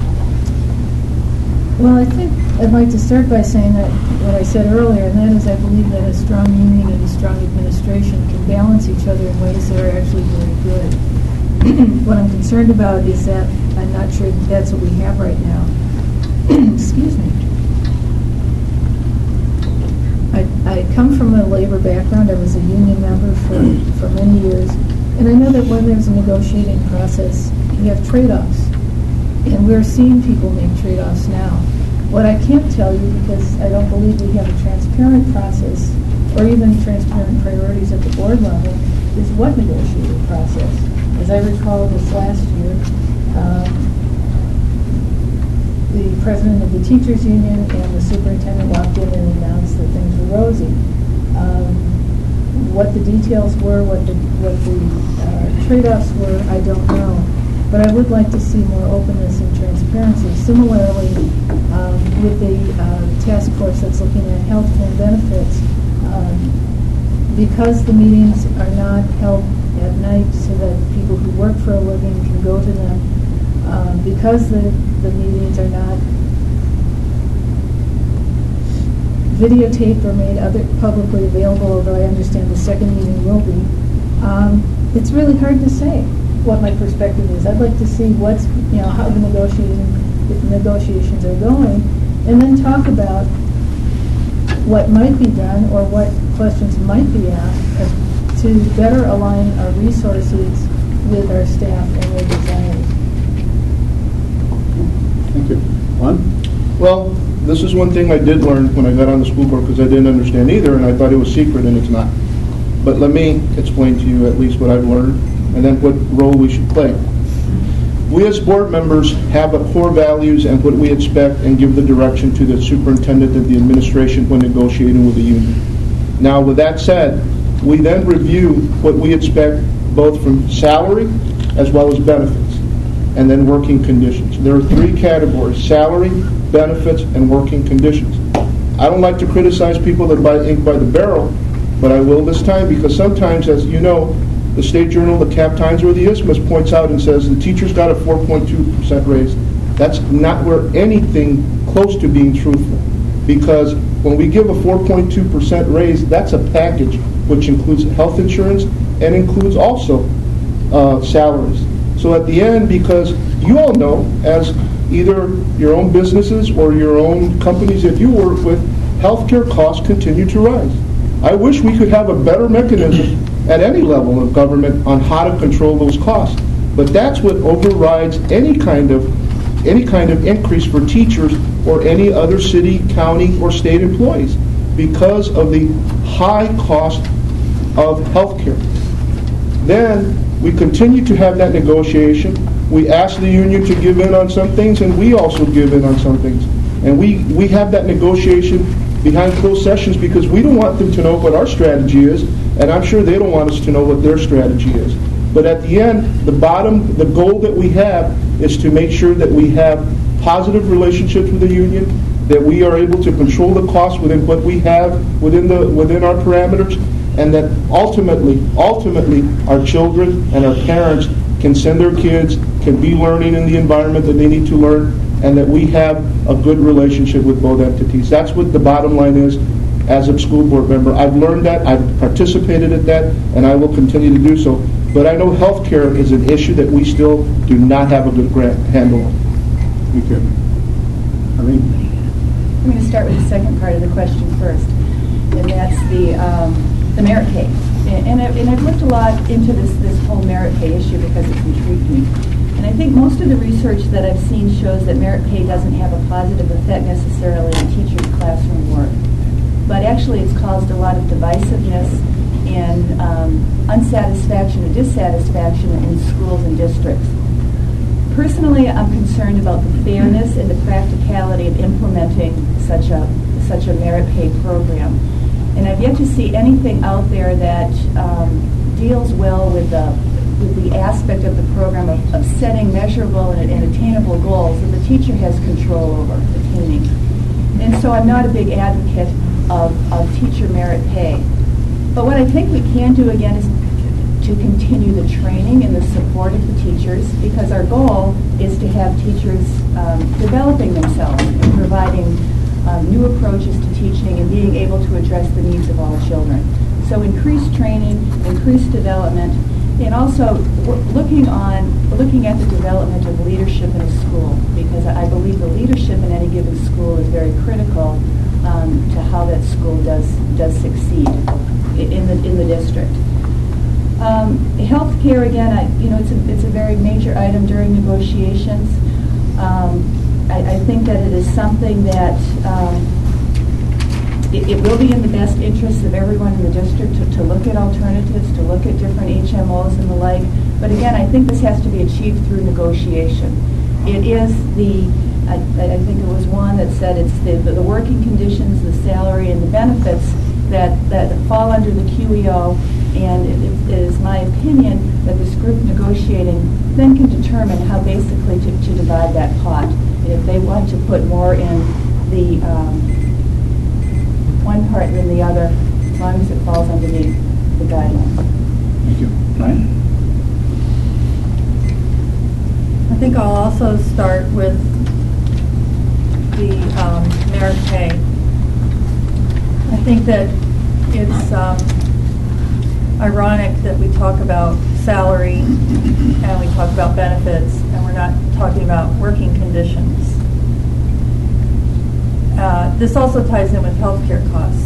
Well, I think I'd like to start by saying that what I said earlier, and that is I believe that a strong union and a strong administration can balance each other in ways that are actually very good. What I'm concerned about is that I'm not sure that that's what we have right now. Excuse me. I, I come from a labor background. I was a union member for, for many years. And I know that when there's a negotiating process, you have trade-offs. And we're seeing people make trade-offs now. What I can't tell you, because I don't believe we have a transparent process or even transparent priorities at the board level, is what negotiating process. As I recall this last year, um, the president of the teachers union and the superintendent walked in and announced that things were rosy. Um, what the details were, what the, what the uh, trade-offs were, I don't know. But I would like to see more openness and transparency. Similarly, um, with the uh, task force that's looking at health and benefits, um, because the meetings are not held at night so that people who work for a living can go to them, um, because the, the meetings are not videotaped or made other publicly available, although I understand the second meeting will be, um, it's really hard to say what my perspective is. I'd like to see what's, you know, how the negotiating, the negotiations are going, and then talk about what might be done or what questions might be asked to better align our resources with our staff and their desires. Thank you. Juan? Well, this is one thing I did learn when I got on the school board, because I didn't understand either, and I thought it was secret, and it's not. But let me explain to you at least what I've learned, and then what role we should play. We as board members have a core values and what we expect, and give the direction to the superintendent and the administration when negotiating with the union. Now, with that said, we then review what we expect both from salary as well as benefits, and then working conditions. There are three categories: salary, benefits, and working conditions. I don't like to criticize people that buy ink by the barrel, but I will this time, because sometimes, as you know, the State Journal, the Cap Times, or the Isthmus points out and says the teachers got a four point two percent raise. That's not where anything close to being truthful, because when we give a four point two percent raise, that's a package which includes health insurance and includes also uh, salaries. So at the end, because you all know, as either your own businesses or your own companies that you work with, healthcare costs continue to rise. I wish we could have a better mechanism at any level of government on how to control those costs. But that's what overrides any kind of any kind of increase for teachers or any other city, county, or state employees, because of the high cost of healthcare. Then we continue to have that negotiation. We ask the union to give in on some things, and we also give in on some things. And we, we have that negotiation behind closed sessions, because we don't want them to know what our strategy is, and I'm sure they don't want us to know what their strategy is. But at the end, the bottom, the goal that we have is to make sure that we have positive relationships with the union, that we are able to control the costs within what we have within the within our parameters, and that ultimately, ultimately, our children and our parents can send their kids, can be learning in the environment that they need to learn, and that we have a good relationship with both entities. That's what the bottom line is as a school board member. I've learned that, I've participated in that, and I will continue to do so. But I know health care is an issue that we still do not have a good grant handle on. Thank you. Arlene? I'm going to start with the second part of the question first, and that's the um, the merit pay. And, and, I've, and I've looked a lot into this, this whole merit pay issue because it's intrigued me. And I think most of the research that I've seen shows that merit pay doesn't have a positive effect necessarily on teachers' classroom work. But actually it's caused a lot of divisiveness and um, unsatisfaction or dissatisfaction in schools and districts. Personally, I'm concerned about the fairness and the practicality of implementing such a such a merit pay program. And I've yet to see anything out there that um, deals well with the with the aspect of the program of, of setting measurable and, and attainable goals that the teacher has control over attaining. And so I'm not a big advocate of, of teacher merit pay. But what I think we can do again is to continue the training and the support of the teachers, because our goal is to have teachers um, developing themselves and providing um, new approaches to teaching and being able to address the needs of all children. So increased training, increased development, and also looking on looking at the development of leadership in a school, because I believe the leadership in any given school is very critical um, to how that school does does succeed in the in the district. Um, healthcare, again, I, you know, it's a it's a very major item during negotiations. Um, I, I think that it is something that um, it, it will be in the best interest of everyone in the district to, to look at alternatives, to look at different H M Os and the like. But again, I think this has to be achieved through negotiation. It is the, I, I think it was one that said it's the, the, the working conditions, the salary, and the benefits that, that fall under the Q E O, and it, it is my opinion that this group negotiating then can determine how basically to, to divide that pot. And if they want to put more in the um, one part than the other, as long as it falls underneath the guidelines. Thank you. Ryan? I think I'll also start with the um, merit pay. think that it's um, ironic that we talk about salary and we talk about benefits and we're not talking about working conditions. Uh, this also ties in with healthcare costs.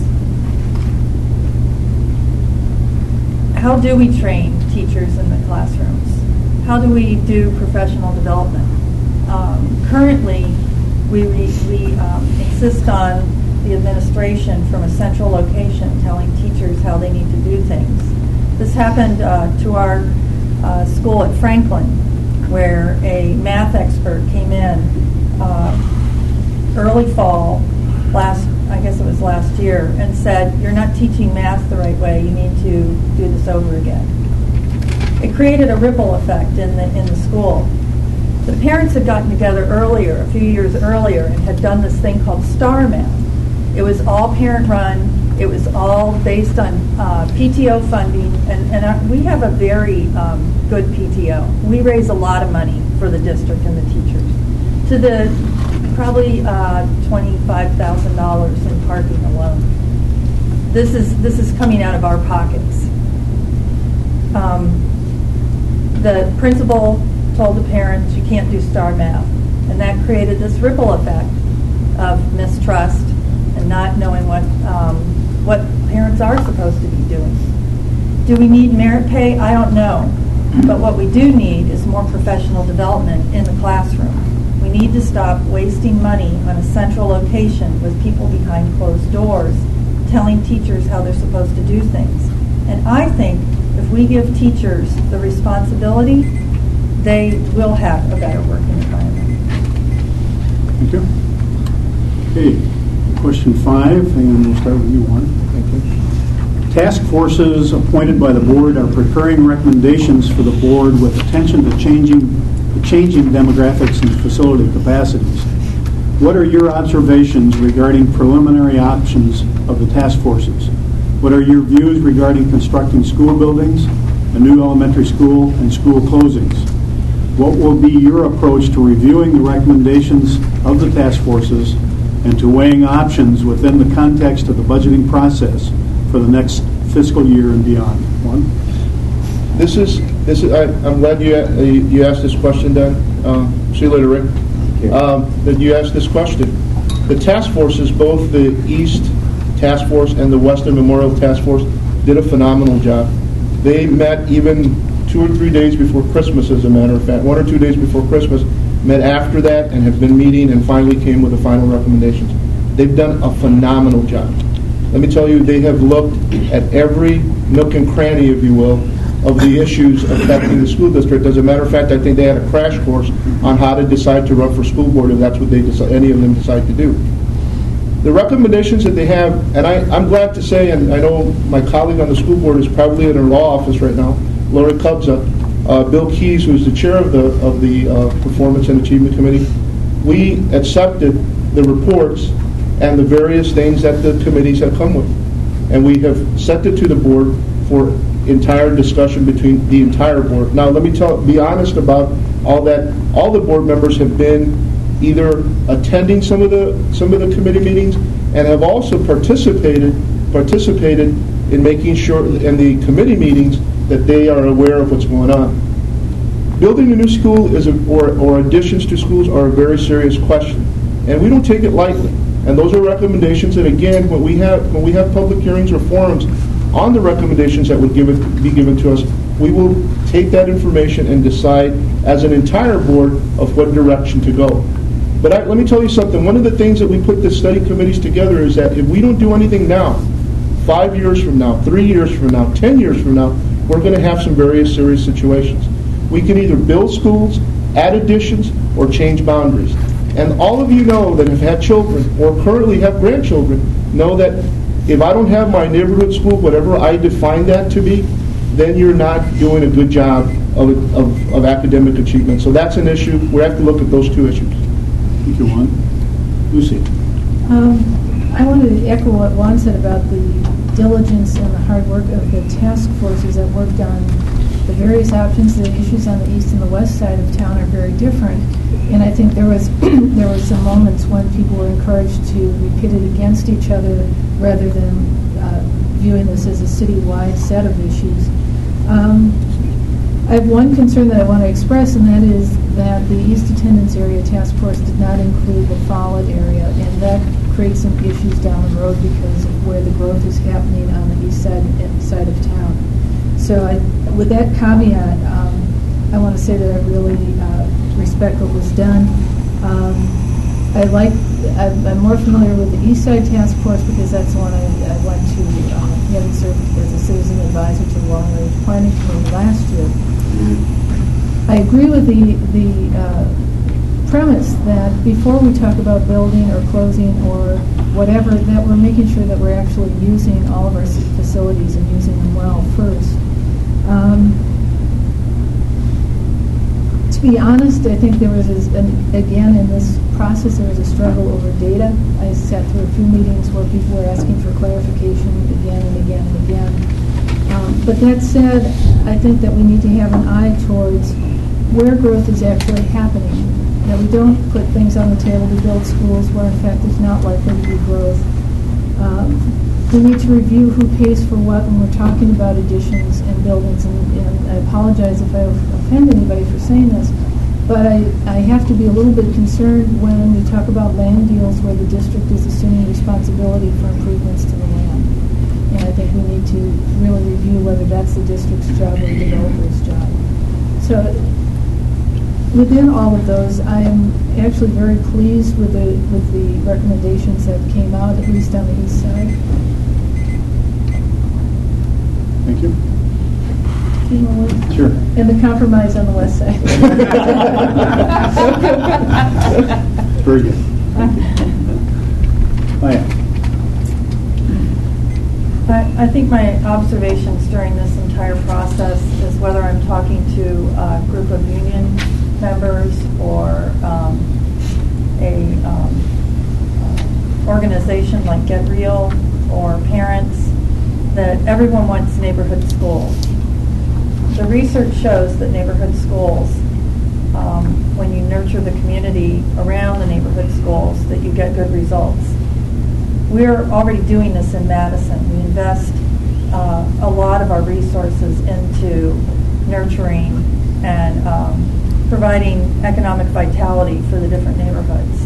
How do we train teachers in the classrooms? How do we do professional development? Um, currently, we, re, we um, insist on the administration from a central location telling teachers how they need to do things. This happened uh, to our uh, school at Franklin, where a math expert came in uh, early fall, last I guess it was last year, and said, "You're not teaching math the right way. You need to do this over again." It created a ripple effect in the in the school. The parents had gotten together earlier, a few years earlier, and had done this thing called STAR Math. It was all parent-run. It was all based on uh, P T O funding, and, and our, we have a very um, good P T O. We raise a lot of money for the district and the teachers, to the probably uh, twenty-five thousand dollars in parking alone. This is this is coming out of our pockets. Um, the principal told the parents, "You can't do STAR Math," and that created this ripple effect of mistrust and not knowing what um, what parents are supposed to be doing. Do we need merit pay? I don't know. But what we do need is more professional development in the classroom. We need to stop wasting money on a central location with people behind closed doors telling teachers how they're supposed to do things. And I think if we give teachers the responsibility, they will have a better working environment. Thank you. Okay, question five, and we'll start with you, Warren. Thank you. Task forces appointed by the board are preparing recommendations for the board with attention to changing the changing demographics and facility capacities. What are your observations regarding preliminary options of the task forces? What are your views regarding constructing school buildings, a new elementary school, and school closings? What will be your approach to reviewing the recommendations of the task forces and to weighing options within the context of the budgeting process for the next fiscal year and beyond? One. This is this is. I, I'm glad you uh, you asked this question, Dan. Uh, see you later, Rick. Okay. Um, that you asked this question. The task forces, both the East Task Force and the Western Memorial Task Force, did a phenomenal job. They met even two or three days before Christmas, as a matter of fact, one or two days before Christmas, met after that and have been meeting and finally came with the final recommendations. They've done a phenomenal job. Let me tell you, they have looked at every nook and cranny, if you will, of the issues affecting the school district. As a matter of fact, I think they had a crash course on how to decide to run for school board if that's what they decide, any of them decide to do. The recommendations that they have, and I, I'm glad to say, and I know my colleague on the school board is probably in her law office right now, Lori Kubza, uh, Bill Keys, who's the chair of the of the uh, Performance and Achievement Committee, we accepted the reports and the various things that the committees have come with, and we have sent it to the board for entire discussion between the entire board. Now, let me tell, be honest about all that. All the board members have been either attending some of the some of the committee meetings and have also participated participated in making sure in the committee meetings that they are aware of what's going on. Building a new school is a, or, or additions to schools are a very serious question, and we don't take it lightly. And those are recommendations that, again, when we have when we have public hearings or forums on the recommendations that would give it, be given to us, we will take that information and decide as an entire board of what direction to go. But I, let me tell you something. One of the things that we put the study committees together is that if we don't do anything now, five years from now, three years from now, ten years from now, we're going to have some very serious situations. We can either build schools, add additions, or change boundaries. And all of you know that have had children or currently have grandchildren know that if I don't have my neighborhood school, whatever I define that to be, then you're not doing a good job of, of, of academic achievement. So that's an issue. We have to look at those two issues. Thank you, Juan. Lucy. Um, I wanted to echo what Juan said about the diligence and the hard work of the task forces that worked on the various options. The issues on the east and the west side of town are very different, and I think there was there were some moments when people were encouraged to be pitted against each other rather than uh, viewing this as a citywide set of issues. Um, I have one concern that I want to express, and that is that the East Attendance Area Task Force did not include the Follett area, and that creates some issues down the road because of where the growth is happening on the east side, side of town. So I, with that caveat, um, I want to say that I really uh, respect what was done. Um, I like, I'm, I'm more familiar with the East Side Task Force because that's the one I, I went to, um, having served as a citizen advisor to the Long Range Planning Committee last year. I agree with the, the uh, premise that before we talk about building or closing or whatever, that we're making sure that we're actually using all of our facilities and using them well first. Um, to be honest, I think there was, a, an, again, in this process, there was a struggle over data. I sat through a few meetings where people were asking for clarification again and again and again. Um, but that said, I think that we need to have an eye towards where growth is actually happening. That we don't put things on the table to build schools where, in fact, there's not likely to be growth. Um, we need to review who pays for what when we're talking about additions and buildings. And, and I apologize if I offend anybody for saying this, but I, I have to be a little bit concerned when we talk about land deals where the district is assuming responsibility for improvements to the land. And I think we need to really review whether that's the district's job or the developer's job. So within all of those, I am actually very pleased with the with the recommendations that came out, at least on the east side. Thank you. Sure. And the compromise on the west side. Very good. Oh, yeah. I, I think my observations during this entire process is whether I'm talking to a group of union members or um, a um, uh, organization like Get Real or parents, that everyone wants neighborhood schools. The research shows that neighborhood schools, um, when you nurture the community around the neighborhood schools, that you get good results. We're already doing this in Madison. We invest uh, a lot of our resources into nurturing and um, providing economic vitality for the different neighborhoods.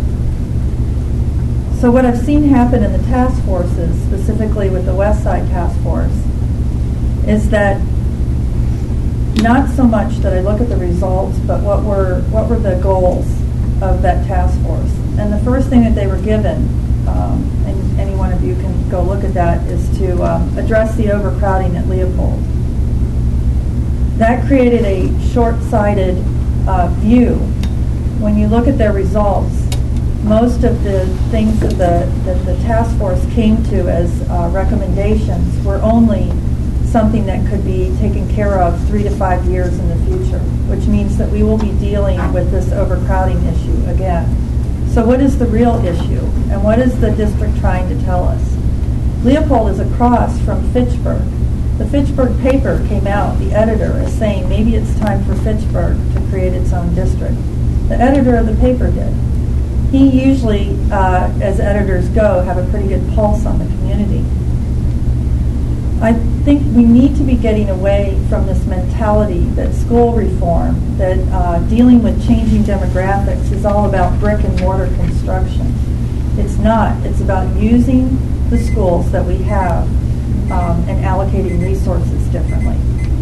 So what I've seen happen in the task forces, specifically with the West Side Task Force, is that not so much that I look at the results, but what were what were the goals of that task force. And the first thing that they were given, um, and any one of you can go look at that, is to um, address the overcrowding at Leopold. That created a short-sighted uh, view. When you look at their results, most of the things that the, that the task force came to as uh, recommendations were only something that could be taken care of three to five years in the future, which means that we will be dealing with this overcrowding issue again. So what is the real issue, and what is the district trying to tell us? Leopold is across from Fitchburg. The Fitchburg paper came out, the editor is saying maybe it's time for Fitchburg to create its own district. The editor of the paper did. He usually, uh, as editors go, have a pretty good pulse on the community. I think we need to be getting away from this mentality that school reform, that uh, dealing with changing demographics is all about brick and mortar construction. It's not. It's about using the schools that we have um, and allocating resources differently.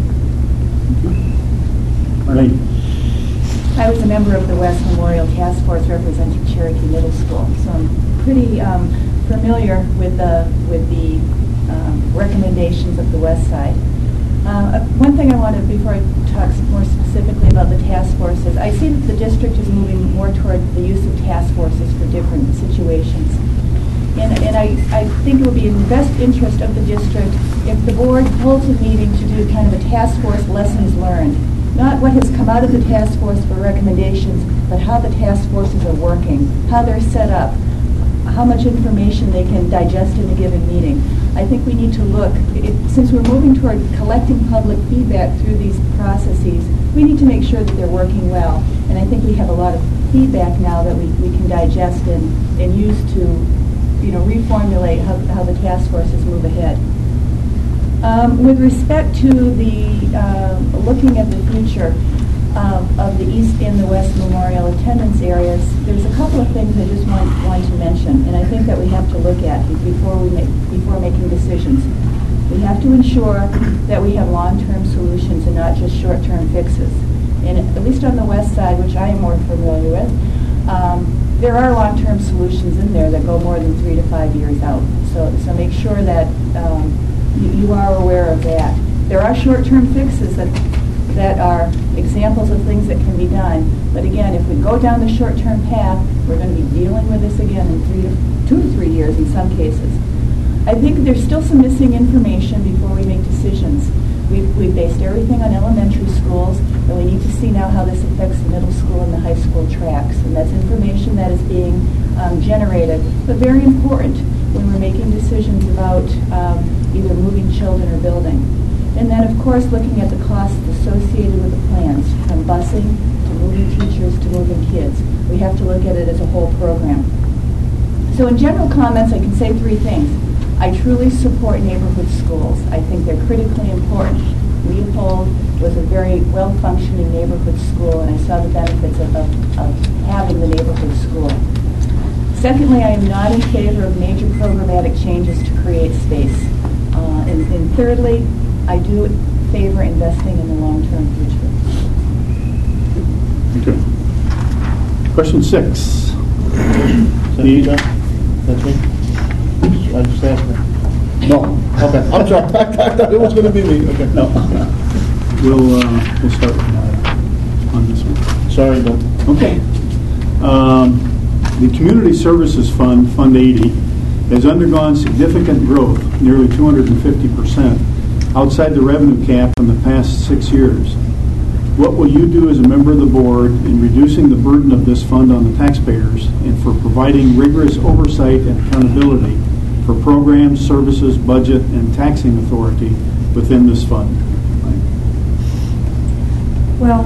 Marlene. I was a member of the West Memorial Task Force representing Cherokee Middle School, so I'm pretty um, familiar with the with the Um, recommendations of the West Side. Uh, one thing I wanted, before I talk more specifically about the task force, is I see that the district is moving more toward the use of task forces for different situations. And, and I, I think it would be in the best interest of the district if the board holds a meeting to do kind of a task force lessons learned. Not what has come out of the task force for recommendations, but how the task forces are working, how they're set up, how much information they can digest in a given meeting. I think we need to look, it, since we're moving toward collecting public feedback through these processes, we need to make sure that they're working well. And I think we have a lot of feedback now that we, we can digest and, and use to you know, reformulate how, how the task forces move ahead. Um, with respect to the uh, looking at the future um, of the East and the West Memorial attendance areas, there's a couple of things I just want, want to mention, and I think that we have to look at before we make before making decisions. We have to ensure that we have long-term solutions and not just short-term fixes. And at least on the west side, which I am more familiar with, um, there are long-term solutions in there that go more than three to five years out. So, so make sure that um, you, you are aware of that. There are short-term fixes that that are examples of things that can be done. But again, if we go down the short-term path, we're going to be dealing with this again in three to two to three years in some cases. I think there's still some missing information before we make decisions. We've, we've based everything on elementary schools, and we need to see now how this affects the middle school and the high school tracks. And that's information that is being um, generated, but very important when we're making decisions about um, either moving children or building. And then, of course, looking at the costs associated with the plans, from busing to moving teachers to moving kids. We have to look at it as a whole program. So in general comments, I can say three things. I truly support neighborhood schools. I think they're critically important. Leopold was a very well-functioning neighborhood school, and I saw the benefits of, of, of having the neighborhood school. Secondly, I am not in favor of major programmatic changes to create space. Uh, and, and thirdly, I do favor investing in the long-term future. Okay. Question six. That's me? That's me? I just asked me. No. Okay, I'm sorry. I thought it was going to be me. Okay. No. We'll, uh, we'll start uh, on this one. Sorry, Bill. Okay. Um, the Community Services Fund, Fund eighty, has undergone significant growth, nearly two hundred fifty percent, outside the revenue cap in the past six years. What will you do as a member of the board in reducing the burden of this fund on the taxpayers and for providing rigorous oversight and accountability for programs, services, budget, and taxing authority within this fund? Well,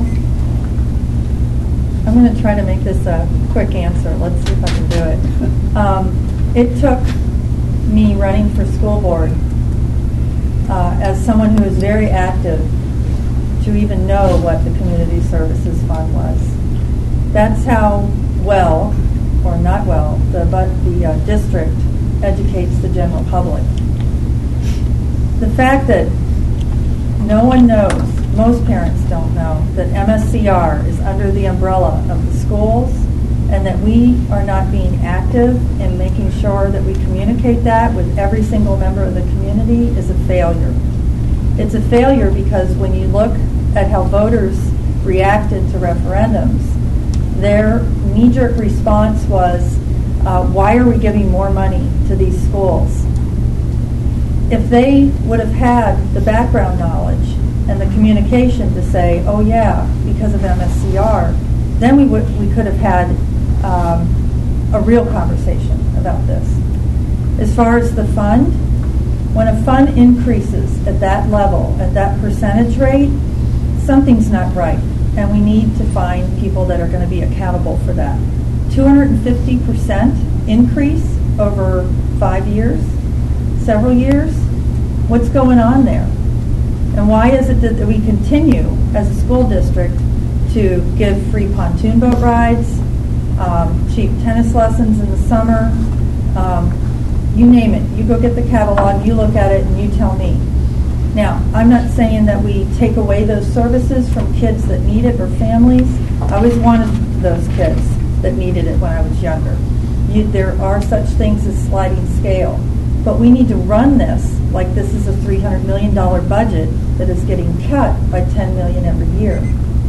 I'm going to try to make this a quick answer. Let's see if I can do it. Um, it took me running for school board uh, as someone who is very active to even know what the Community Services Fund was. That's how well, or not well, the, but the uh, district educates the general public. The fact that no one knows, most parents don't know, that M S C R is under the umbrella of the schools, and that we are not being active in making sure that we communicate that with every single member of the community is a failure. It's a failure because when you look at how voters reacted to referendums, their knee-jerk response was, uh, why are we giving more money to these schools? If they would have had the background knowledge and the communication to say, oh yeah, because of M S C R, then we would we could have had um, a real conversation about this. As far as the fund, when a fund increases at that level, at that percentage rate, something's not right, and we need to find people that are going to be accountable for that. two hundred fifty percent increase over five years, several years. What's going on there? And why is it that we continue as a school district to give free pontoon boat rides, um, cheap tennis lessons in the summer, um, you name it. You go get the catalog, you look at it, and you tell me. Now, I'm not saying that we take away those services from kids that need it or families. I always wanted those kids that needed it when I was younger. You, there are such things as sliding scale. But we need to run this like this is a three hundred million dollars budget that is getting cut by ten million dollars every year.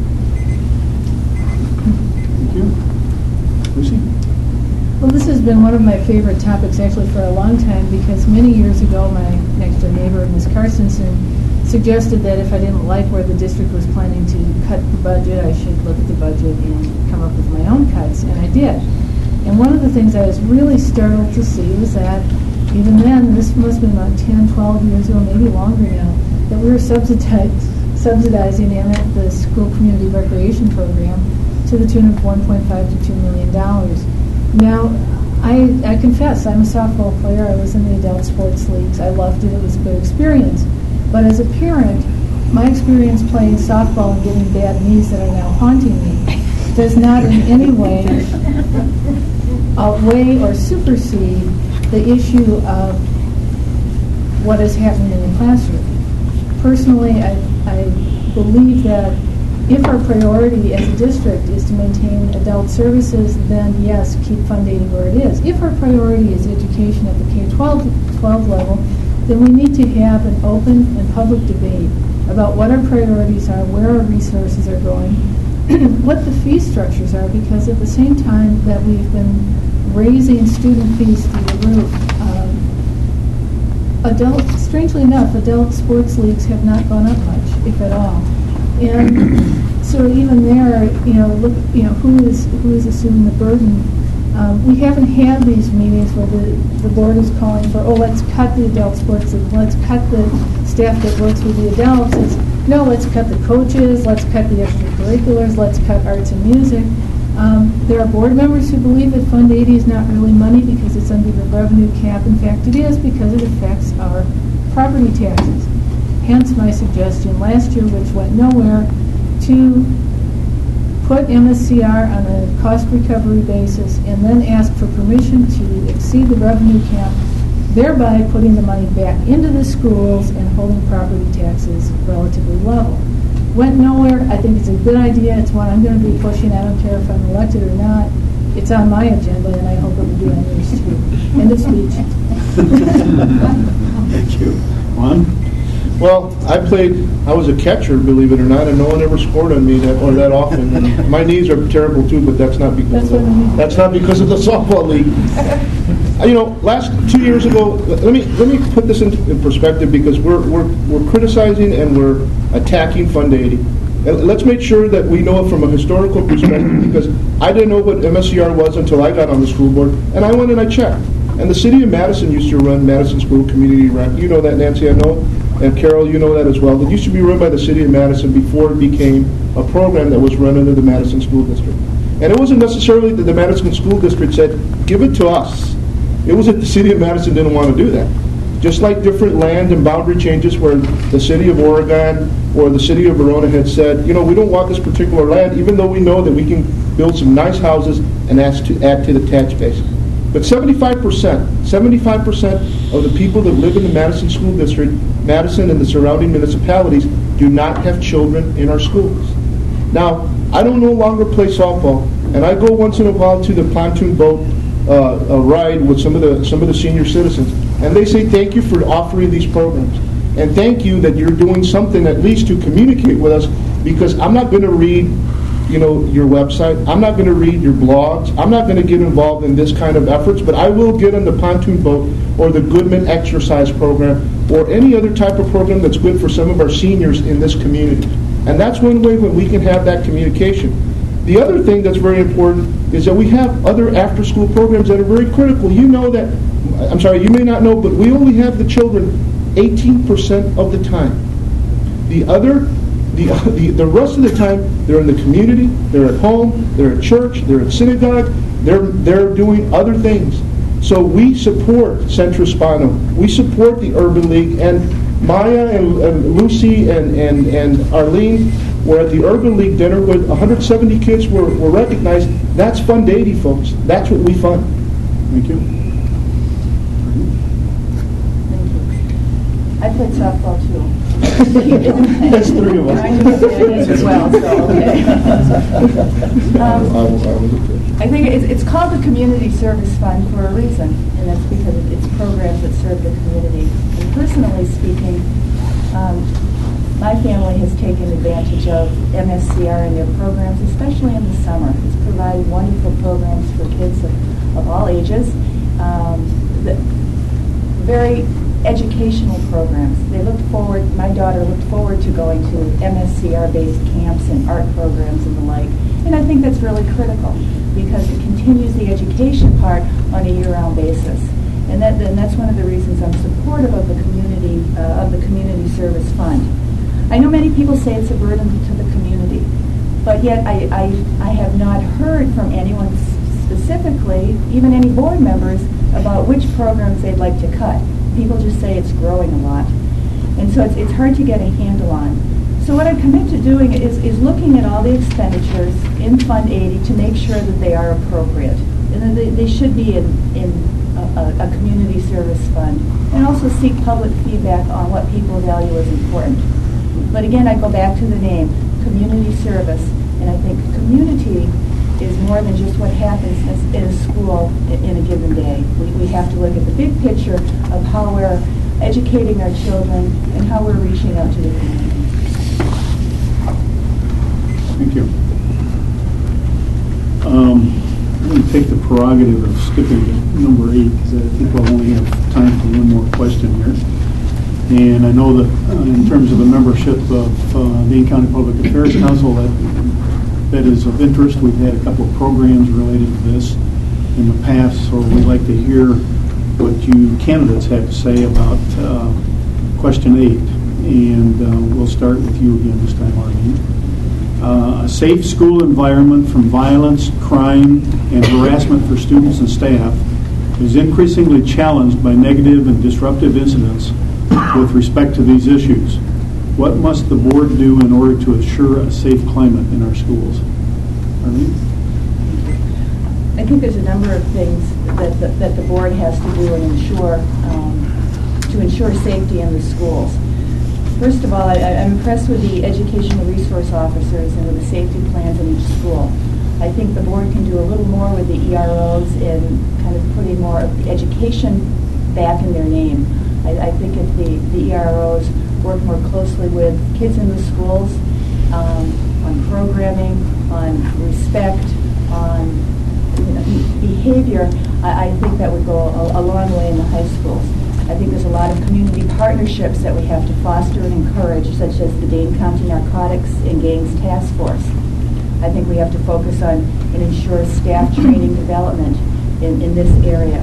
Thank you. Lucy? Well, this has been one of my favorite topics actually for a long time, because many years ago my next door neighbor, Miz Carstensen, suggested that if I didn't like where the district was planning to cut the budget, I should look at the budget and come up with my own cuts, and I did. And one of the things I was really startled to see was that even then, this must have been about ten, twelve years ago, maybe longer now, that we were subsidized, subsidizing Emmett, the school community recreation program, to the tune of one point five to two million dollars. Now, I, I confess, I'm a softball player. I was in the adult sports leagues. I loved it. It was a good experience. But as a parent, my experience playing softball and getting bad knees that are now haunting me does not in any way outweigh or supersede the issue of what is happening in the classroom. Personally, I, I believe that if our priority as a district is to maintain adult services, then yes, keep fund eighty where it is. If our priority is education at the K twelve level, then we need to have an open and public debate about what our priorities are, where our resources are going, what the fee structures are, because at the same time that we've been raising student fees through the roof, um, adult, strangely enough, adult sports leagues have not gone up much, if at all. And so even there, you know, look, you know, who is who is assuming the burden? Um, we haven't had these meetings where the, the board is calling for, oh, let's cut the adult sports league, let's cut the staff that works with the adults. It's, no, let's cut the coaches, let's cut the extracurriculars, let's cut arts and music. Um, there are board members who believe that Fund eighty is not really money because it's under the revenue cap. In fact, it is because it affects our property taxes. Hence my suggestion last year, which went nowhere, to put M S C R on a cost recovery basis and then ask for permission to exceed the revenue cap, thereby putting the money back into the schools and holding property taxes relatively level. Went nowhere. I think it's a good idea. It's one I'm going to be pushing. I don't care if I'm elected or not. It's on my agenda, and I hope it will be on yours too. End of speech. Thank you. Juan? Well, I played, I was a catcher, believe it or not, and no one ever scored on me that, or that often. And my knees are terrible too, but that's not because That's of what I mean. the, that's not because of the softball league. Uh, You know, last two years ago, let me let me put this in, in perspective, because we're we're we're criticizing and we're attacking Fund eighty. And let's make sure that we know it from a historical perspective, because I didn't know what M S C R was until I got on the school board, and I went and I checked. And the city of Madison used to run Madison School Community Rec. You know that, Nancy, I know. And Carol, you know that as well. It used to be run by the city of Madison before it became a program that was run under the Madison School District. And it wasn't necessarily that the Madison School District said, give it to us. It was that the city of Madison didn't want to do that. Just like different land and boundary changes where the city of Oregon or the city of Verona had said, you know, we don't want this particular land, even though we know that we can build some nice houses and ask to add to the tax base. But seventy-five percent, seventy-five percent of the people that live in the Madison School District, Madison and the surrounding municipalities, do not have children in our schools. Now, I don't no longer play softball, and I go once in a while to the pontoon boat uh, a ride with some of the some of the senior citizens, and they say thank you for offering these programs, and thank you that you're doing something at least to communicate with us, because I'm not going to read, you know, your website. I'm not going to read your blogs. I'm not going to get involved in this kind of efforts, but I will get on the pontoon boat or the Goodman exercise program or any other type of program that's good for some of our seniors in this community. And that's one way when we can have that communication. The other thing that's very important is that we have other after-school programs that are very critical. You know that, I'm sorry, you may not know, but we only have the children eighteen percent of the time. The other The, the the rest of the time, they're in the community, they're at home, they're at church, they're at synagogue, they're they're doing other things. So we support Centra Spano, we support the Urban League, and Maya and, and Lucy and, and, and Arlene were at the Urban League dinner with one hundred seventy kids were, were recognized. That's Fund eighty, folks. That's what we fund. Thank you. Thank you. I played softball too. That's three of us. I knew it as well, so, okay. um, I, was, I, was a kid. I think it's, it's called the Community Service Fund for a reason, and that's because it's programs that serve the community. And personally speaking, um, my family has taken advantage of M S C R and their programs, especially in the summer. It's provided wonderful programs for kids of, of all ages. Um, the, very educational programs. They looked forward, my daughter looked forward to going to M S C R-based camps and art programs and the like. And I think that's really critical because it continues the education part on a year-round basis. And that, and that's one of the reasons I'm supportive of the community, uh, of the Community Service Fund. I know many people say it's a burden to the community, but yet I, I, I have not heard from anyone specifically, even any board members, about which programs they'd like to cut. People just say it's growing a lot. And so it's, it's hard to get a handle on. So what I commit to doing is, is looking at all the expenditures in Fund eighty to make sure that they are appropriate. And that they, they should be in, in a, a community service fund. And also seek public feedback on what people value as important. But again, I go back to the name, community service. And I think community is more than just what happens in a school in a given day. We, we have to look at the big picture of how we're educating our children and how we're reaching out to the community. Thank you. Um, I'm going to take the prerogative of skipping to number eight because I think we'll only have time for one more question here. And I know that uh, in terms of the membership of uh, Dane County Public Affairs Council, that, that is of interest. We've had a couple of programs related to this in the past, so we'd like to hear what you candidates have to say about uh, question eight. And uh, we'll start with you again this time, Arlene. Uh, a safe school environment from violence, crime, and harassment for students and staff is increasingly challenged by negative and disruptive incidents with respect to these issues. What must the board do in order to assure a safe climate in our schools? Arlene? I think there's a number of things that the, that the board has to do and ensure um, to ensure safety in the schools. First of all, I, I'm impressed with the educational resource officers and with the safety plans in each school. I think the board can do a little more with the E R Os in kind of putting more of the education back in their name. I, I think if the, the E R Os work more closely with kids in the schools um, on programming, on respect, on you know, behavior, I, I think that would go a, a long way in the high schools. I think there's a lot of community partnerships that we have to foster and encourage, such as the Dane County Narcotics and Gangs Task Force. I think we have to focus on and ensure staff training development in, in this area.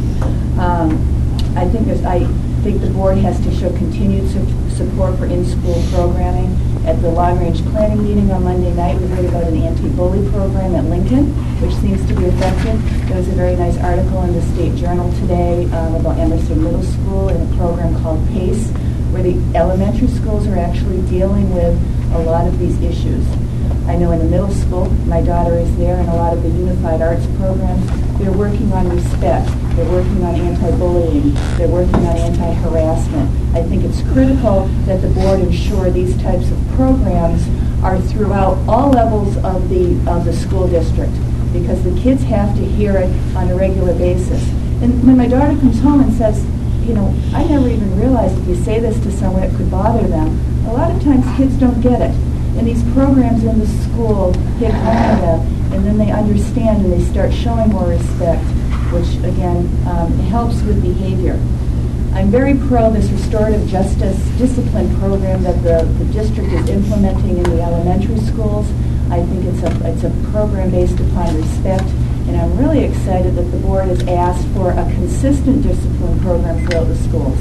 Um, I think there's, I think the board has to show continued su- support for in-school programming. At the long-range planning meeting on Monday night, we heard about an anti-bully program at Lincoln, which seems to be effective. There was a very nice article in the State Journal today um, about Emerson Middle School and a program called PACE, where the elementary schools are actually dealing with a lot of these issues. I know in the middle school, my daughter is there, and a lot of the unified arts programs, they're working on respect, they're working on anti-bullying, they're working on anti-harassment. I think it's critical that the board ensure these types of programs are throughout all levels of the of the school district, because the kids have to hear it on a regular basis. And when my daughter comes home and says, you know, I never even realized if you say this to someone it could bother them, a lot of times kids don't get it. And these programs in the school hit home to them, and then they understand and they start showing more respect, which again um, helps with behavior. I'm very pro this restorative justice discipline program that the, the district is implementing in the elementary schools. I think it's a it's a program based upon respect, and I'm really excited that the board has asked for a consistent discipline program throughout the schools.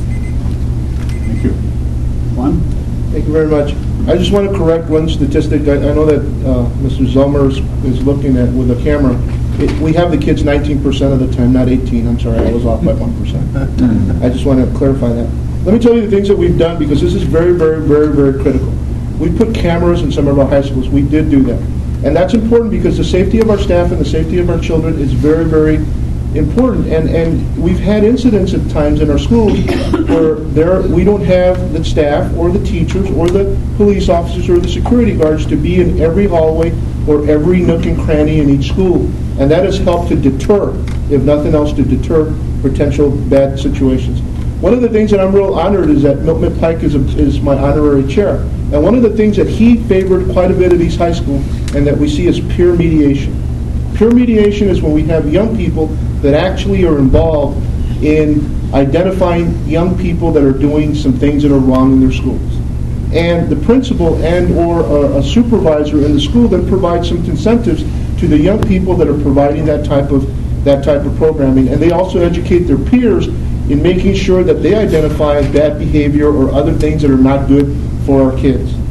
Thank you. Juan? Thank you very much. I just want to correct one statistic. I, I know that uh, Mister Zellmer is, is looking at with a camera. It, we have the kids nineteen percent of the time, not eighteen. I'm sorry, I was off by one percent. I just want to clarify that. Let me tell you the things that we've done, because this is very, very, very, very critical. We put cameras in some of our high schools. We did do that. And that's important because the safety of our staff and the safety of our children is very, very important. And, and we've had incidents at times in our schools where there we don't have the staff or the teachers or the police officers or the security guards to be in every hallway or every nook and cranny in each school. And that has helped to deter, if nothing else, to deter potential bad situations. One of the things that I'm real honored is that Milton Pike is, a, is my honorary chair. And one of the things that he favored quite a bit at East High School and that we see is peer mediation. Peer mediation is when we have young people that actually are involved in identifying young people that are doing some things that are wrong in their schools. And the principal and or a, a supervisor in the school then provides some incentives to the young people that are providing that type of that type of programming. And they also educate their peers in making sure that they identify bad behavior or other things that are not good for our kids.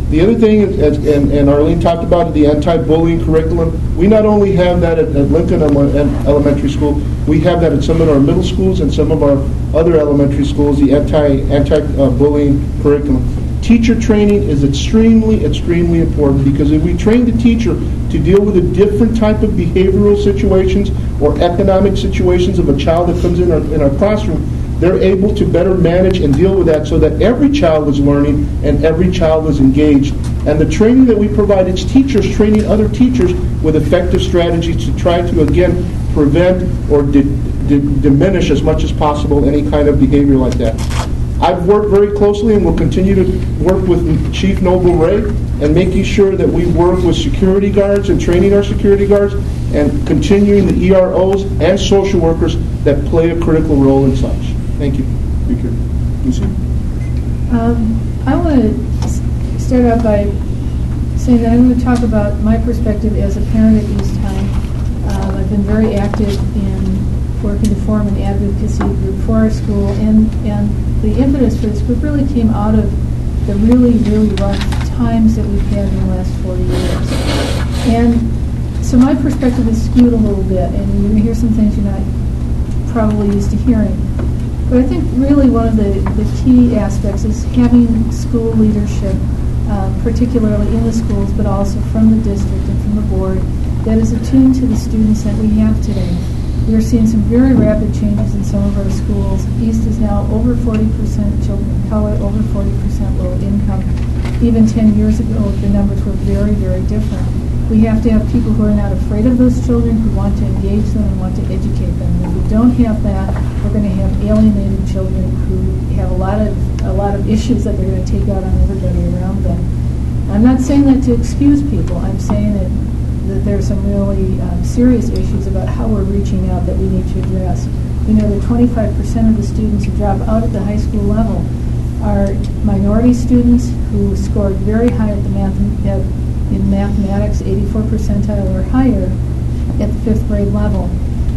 The other thing, is, as, and, and Arlene talked about the anti-bullying curriculum, we not only have that at, at Lincoln Ele- Elementary School, we have that at some of our middle schools and some of our other elementary schools, the anti, anti-bullying curriculum. Teacher training is extremely, extremely important, because if we train the teacher to deal with a different type of behavioral situations or economic situations of a child that comes in our, in our classroom, they're able to better manage and deal with that, so that every child is learning and every child is engaged. And the training that we provide, it's teachers training other teachers with effective strategies to try to, again, prevent or di- di- diminish as much as possible any kind of behavior like that. I've worked very closely and will continue to work with Chief Noble Ray and making sure that we work with security guards and training our security guards and continuing the E R Os and social workers that play a critical role in such. Thank you. Thank you. Lucy? Um, I want to start out by saying that I'm going to talk about my perspective as a parent at Easttime. Um, I've been very active in working to form an advocacy group for our school, and, and the impetus for this group really came out of the really, really rough times that we've had in the last four years. And so my perspective is skewed a little bit, and you're going to hear some things you're not probably used to hearing. But I think really one of the, the key aspects is having school leadership, uh, particularly in the schools, but also from the district and from the board, that is attuned to the students that we have today. We are seeing some very rapid changes in some of our schools. East is now over forty percent children of color, over forty percent low income. Even ten years ago, the numbers were very, very different. We have to have people who are not afraid of those children, who want to engage them and want to educate them. And if we don't have that, we're going to have alienated children who have a lot of a lot of issues that they're going to take out on everybody around them. I'm not saying that to excuse people. I'm saying that that there's some really um, serious issues about how we're reaching out that we need to address. We know that twenty-five percent of the students who drop out at the high school level are minority students who scored very high at the math at, in mathematics, eighty-four percentile or higher at the fifth grade level.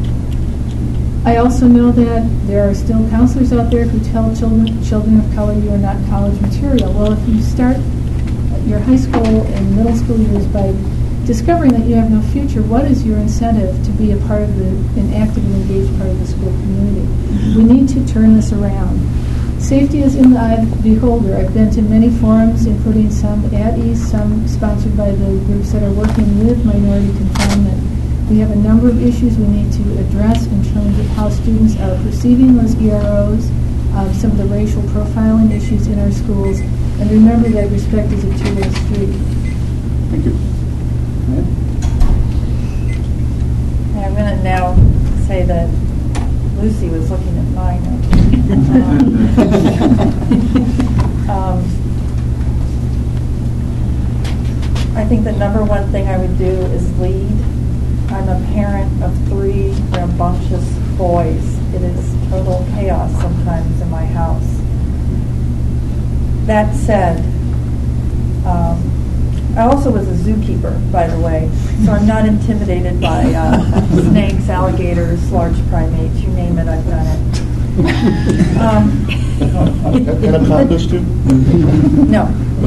I also know that there are still counselors out there who tell children children of color you are not college material. Well, if you start your high school and middle school years by discovering that you have no future, what is your incentive to be a part of the, an active and engaged part of the school community? We need to turn this around. Safety is in the eye of the beholder. I've been to many forums, including some at East, some sponsored by the groups that are working with minority confinement. We have a number of issues we need to address in terms of how students are perceiving those E R Os, um, some of the racial profiling issues in our schools, and remember that respect is a two-way street. Thank you. And I'm going to now say that Lucy was looking at mine. um, I think the number one thing I would do is lead. I'm a parent of three rambunctious boys. It is total chaos sometimes in my house. That said, um, I also was a zookeeper, by the way, so I'm not intimidated by uh, snakes, alligators, large primates, you name it, I've done it. Um, Anacondas too? no.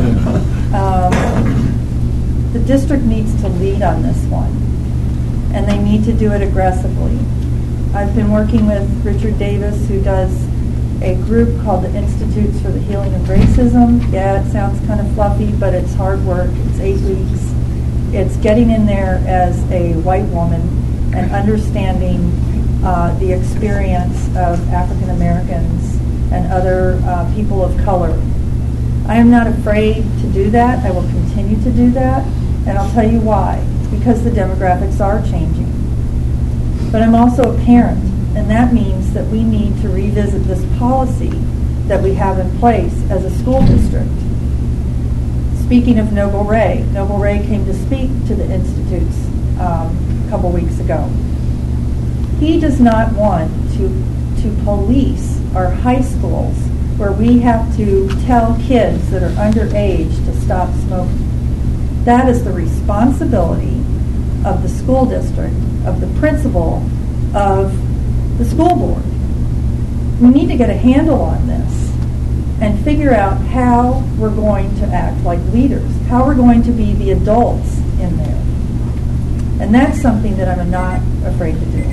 Um, the district needs to lead on this one, and they need to do it aggressively. I've been working with Richard Davis, who does a group called the Institutes for the Healing of Racism. Yeah, it sounds kind of fluffy, but it's hard work. It's eight weeks. It's getting in there as a white woman and understanding uh, the experience of African Americans and other uh, people of color. I am not afraid to do that. I will continue to do that, and I'll tell you why. Because the demographics are changing. But I'm also a parent, and that means that we need to revisit this policy that we have in place as a school district. Speaking of Noble Ray, Noble Ray came to speak to the institutes um, a couple weeks ago. He does not want to, to police our high schools where we have to tell kids that are underage to stop smoking. That is the responsibility of the school district, of the principal, of the school board. We need to get a handle on this and figure out how we're going to act like leaders, how we're going to be the adults in there. And that's something that I'm not afraid to do.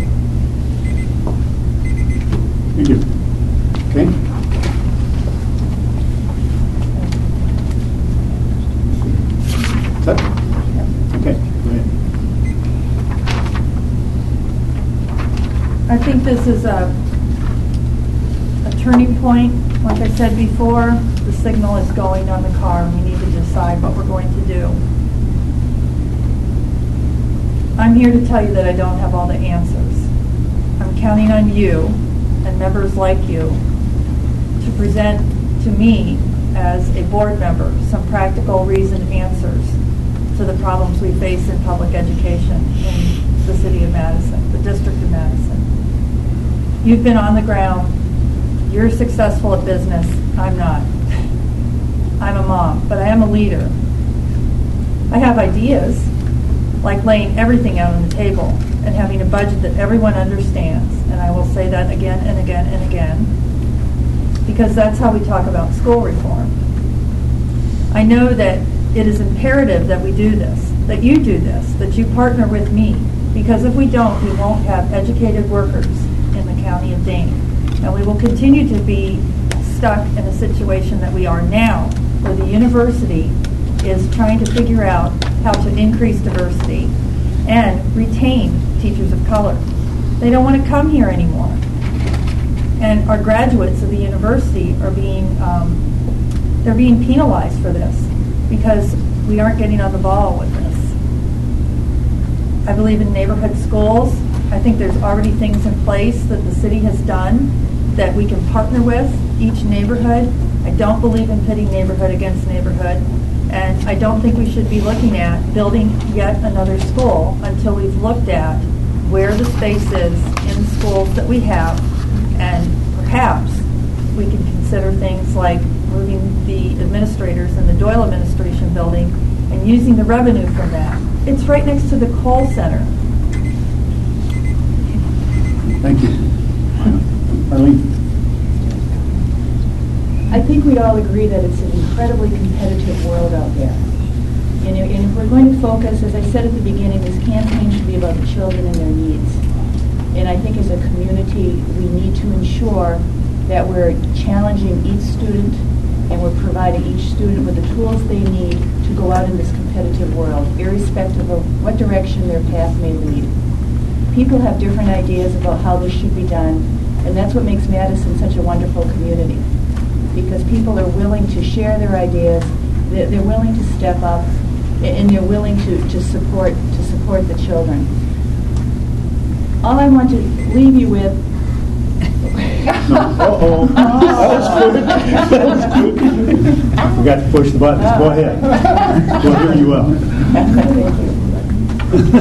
Thank you. Okay. Is that? Okay, go ahead. I think this is a, a turning point. Like I said before, the signal is going on the car, and we need to decide what we're going to do. I'm here to tell you that I don't have all the answers. I'm counting on you and members like you to present to me as a board member some practical, reasoned answers to the problems we face in public education in the city of Madison, the district of Madison. You've been on the ground. You're successful at business. I'm not. I'm a mom, but I am a leader. I have ideas, like laying everything out on the table and having a budget that everyone understands. And I will say that again and again and again, because that's how we talk about school reform. I know that it is imperative that we do this, that you do this, that you partner with me, because if we don't, we won't have educated workers in the county of Dane. And we will continue to be stuck in a situation that we are now, where the university is trying to figure out how to increase diversity and retain teachers of color. They don't want to come here anymore. And our graduates of the university are being, um, they're being penalized for this because we aren't getting on the ball with this. I believe in neighborhood schools. I think there's already things in place that the city has done that we can partner with each neighborhood. I don't believe in pitting neighborhood against neighborhood. And I don't think we should be looking at building yet another school until we've looked at where the space is in schools that we have. And perhaps we can consider things like moving the administrators in the Doyle Administration Building and using the revenue from that. It's right next to the Cole Center. Thank you. Arlene? I think we'd all agree that it's an incredibly competitive world out there. And if, and if we're going to focus, as I said at the beginning, this campaign should be about the children and their needs. And I think as a community, we need to ensure that we're challenging each student and we're providing each student with the tools they need to go out in this competitive world, irrespective of what direction their path may lead. People have different ideas about how this should be done, and that's what makes Madison such a wonderful community. Because people are willing to share their ideas, they're, they're willing to step up, and they're willing to, to support to support the children. All I want to leave you with. No. Uh-oh. That was good. That was good. Forgot to push the buttons. Go ahead. We'll hear you well. Thank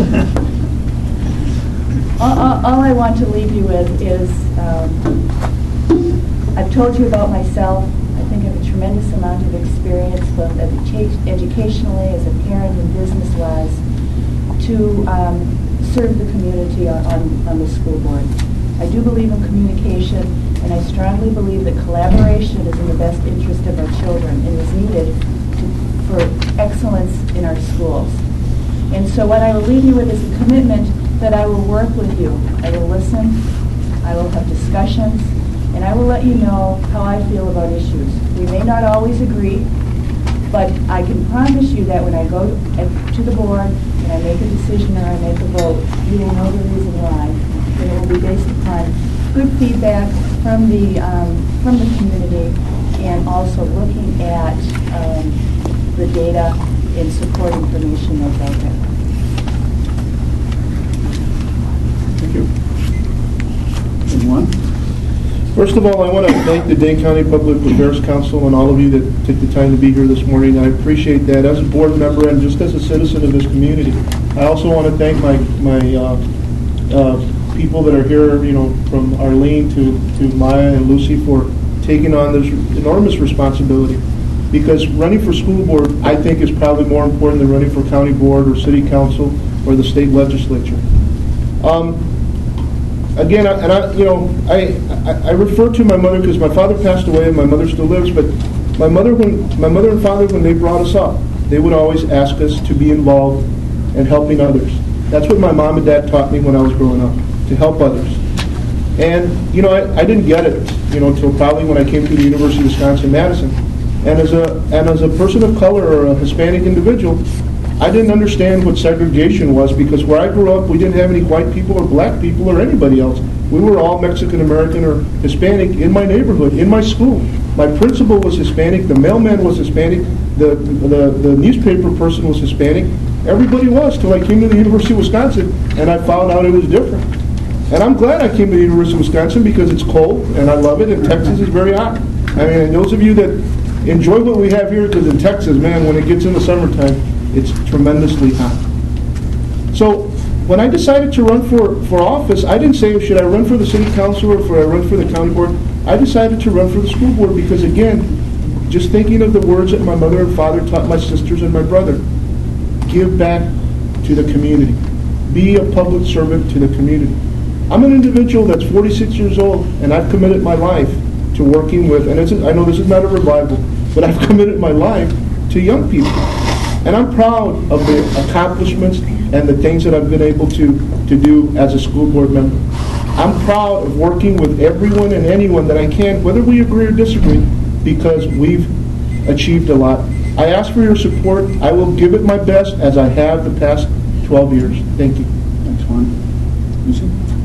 you. all, all, all I want to leave you with is. Um, I've told you about myself. I think I have a tremendous amount of experience, both edu- educationally, as a parent, and business-wise, to um, serve the community on, on, on the school board. I do believe in communication, and I strongly believe that collaboration is in the best interest of our children and is needed to, for excellence in our schools. And so what I will leave you with is a commitment that I will work with you. I will listen. I will have discussions. And I will let you know how I feel about issues. We may not always agree, but I can promise you that when I go to the board and I make a decision or I make a vote, you will know the reason why. And it will be based upon good feedback from the um, from the community, and also looking at um, the data and support information that's out there. Thank you. Anyone? First of all, I want to thank the Dane County Public Affairs Council and all of you that took the time to be here this morning. I appreciate that as a board member and just as a citizen of this community. I also want to thank my my uh, uh, people that are here, you know, from Arlene to, to Maya and Lucy for taking on this enormous responsibility. Because running for school board, I think, is probably more important than running for county board or city council or the state legislature. Um, Again, I, and I, you know, I, I, I refer to my mother because my father passed away and my mother still lives, but My mother, when my mother and father, when they brought us up, they would always ask us to be involved in helping others. That's what my mom and dad taught me when I was growing up, to help others. And, you know, I, I didn't get it, you know, until probably when I came to the University of Wisconsin-Madison. And as a and as a person of color or a Hispanic individual, I didn't understand what segregation was, because where I grew up, we didn't have any white people or black people or anybody else. We were all Mexican-American or Hispanic in my neighborhood, in my school. My principal was Hispanic, the mailman was Hispanic, the, the, the newspaper person was Hispanic. Everybody was, till I came to the University of Wisconsin, and I found out it was different. And I'm glad I came to the University of Wisconsin, because it's cold, and I love it, and Texas is very hot. I mean, and those of you that enjoy what we have here, because in Texas, man, when it gets in the summertime, it's tremendously hot. So when I decided to run for, for office, I didn't say, should I run for the city council or should I run for the county board? I decided to run for the school board because, again, just thinking of the words that my mother and father taught my sisters and my brother, give back to the community. Be a public servant to the community. I'm an individual that's forty-six years old, and I've committed my life to working with, and it's, I know this is not a revival, but I've committed my life to young people. And I'm proud of the accomplishments and the things that I've been able to, to do as a school board member. I'm proud of working with everyone and anyone that I can, whether we agree or disagree, because we've achieved a lot. I ask for your support. I will give it my best, as I have the past twelve years. Thank you. Thanks, Juan. Lucy?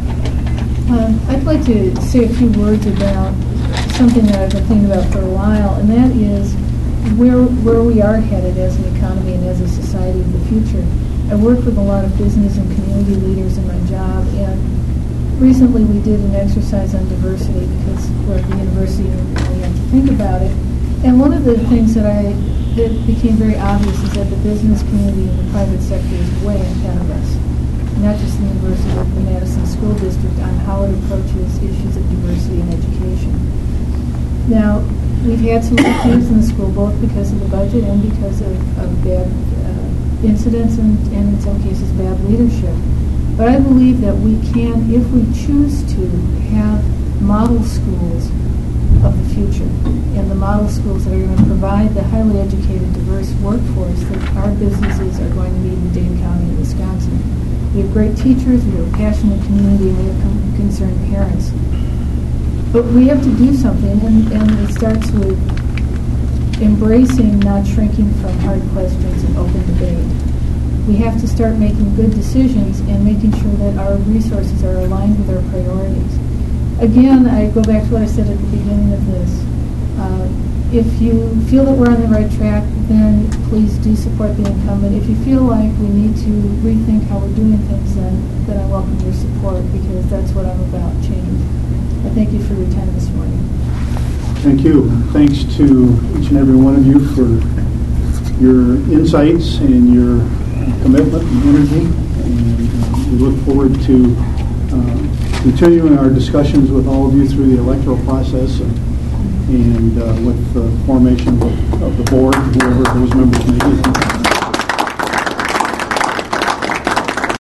Um, I'd like to say a few words about something that I've been thinking about for a while, and that is where where we are headed as an economy and as a society of the future. I work with a lot of business and community leaders in my job, and recently we did an exercise on diversity because we're at the university and we have to think about it. And one of the things that I that became very obvious is that the business community and the private sector is way ahead of us, not just the University, but the Madison School District, on how it approaches issues of diversity in education. Now, we've had some issues in the school, both because of the budget and because of, of bad uh, incidents and, and in some cases bad leadership. But I believe that we can, if we choose to, have model schools of the future, and the model schools that are going to provide the highly educated, diverse workforce that our businesses are going to need in Dane County and Wisconsin. We have great teachers, we have a passionate community, and we have con- concerned parents. But we have to do something, and, and it starts with embracing, not shrinking from hard questions and open debate. We have to start making good decisions and making sure that our resources are aligned with our priorities. Again, I go back to what I said at the beginning of this. Uh, if you feel that we're on the right track, then please do support the incumbent. If you feel like we need to rethink how we're doing things, then, then I welcome your support, because that's what I'm about, change. I thank you for your time this morning. Thank you. Thanks to each and every one of you for your insights and your commitment and energy. And uh, we look forward to uh, continuing our discussions with all of you through the electoral process and, and uh, with the formation of, of the board, whoever those members may be.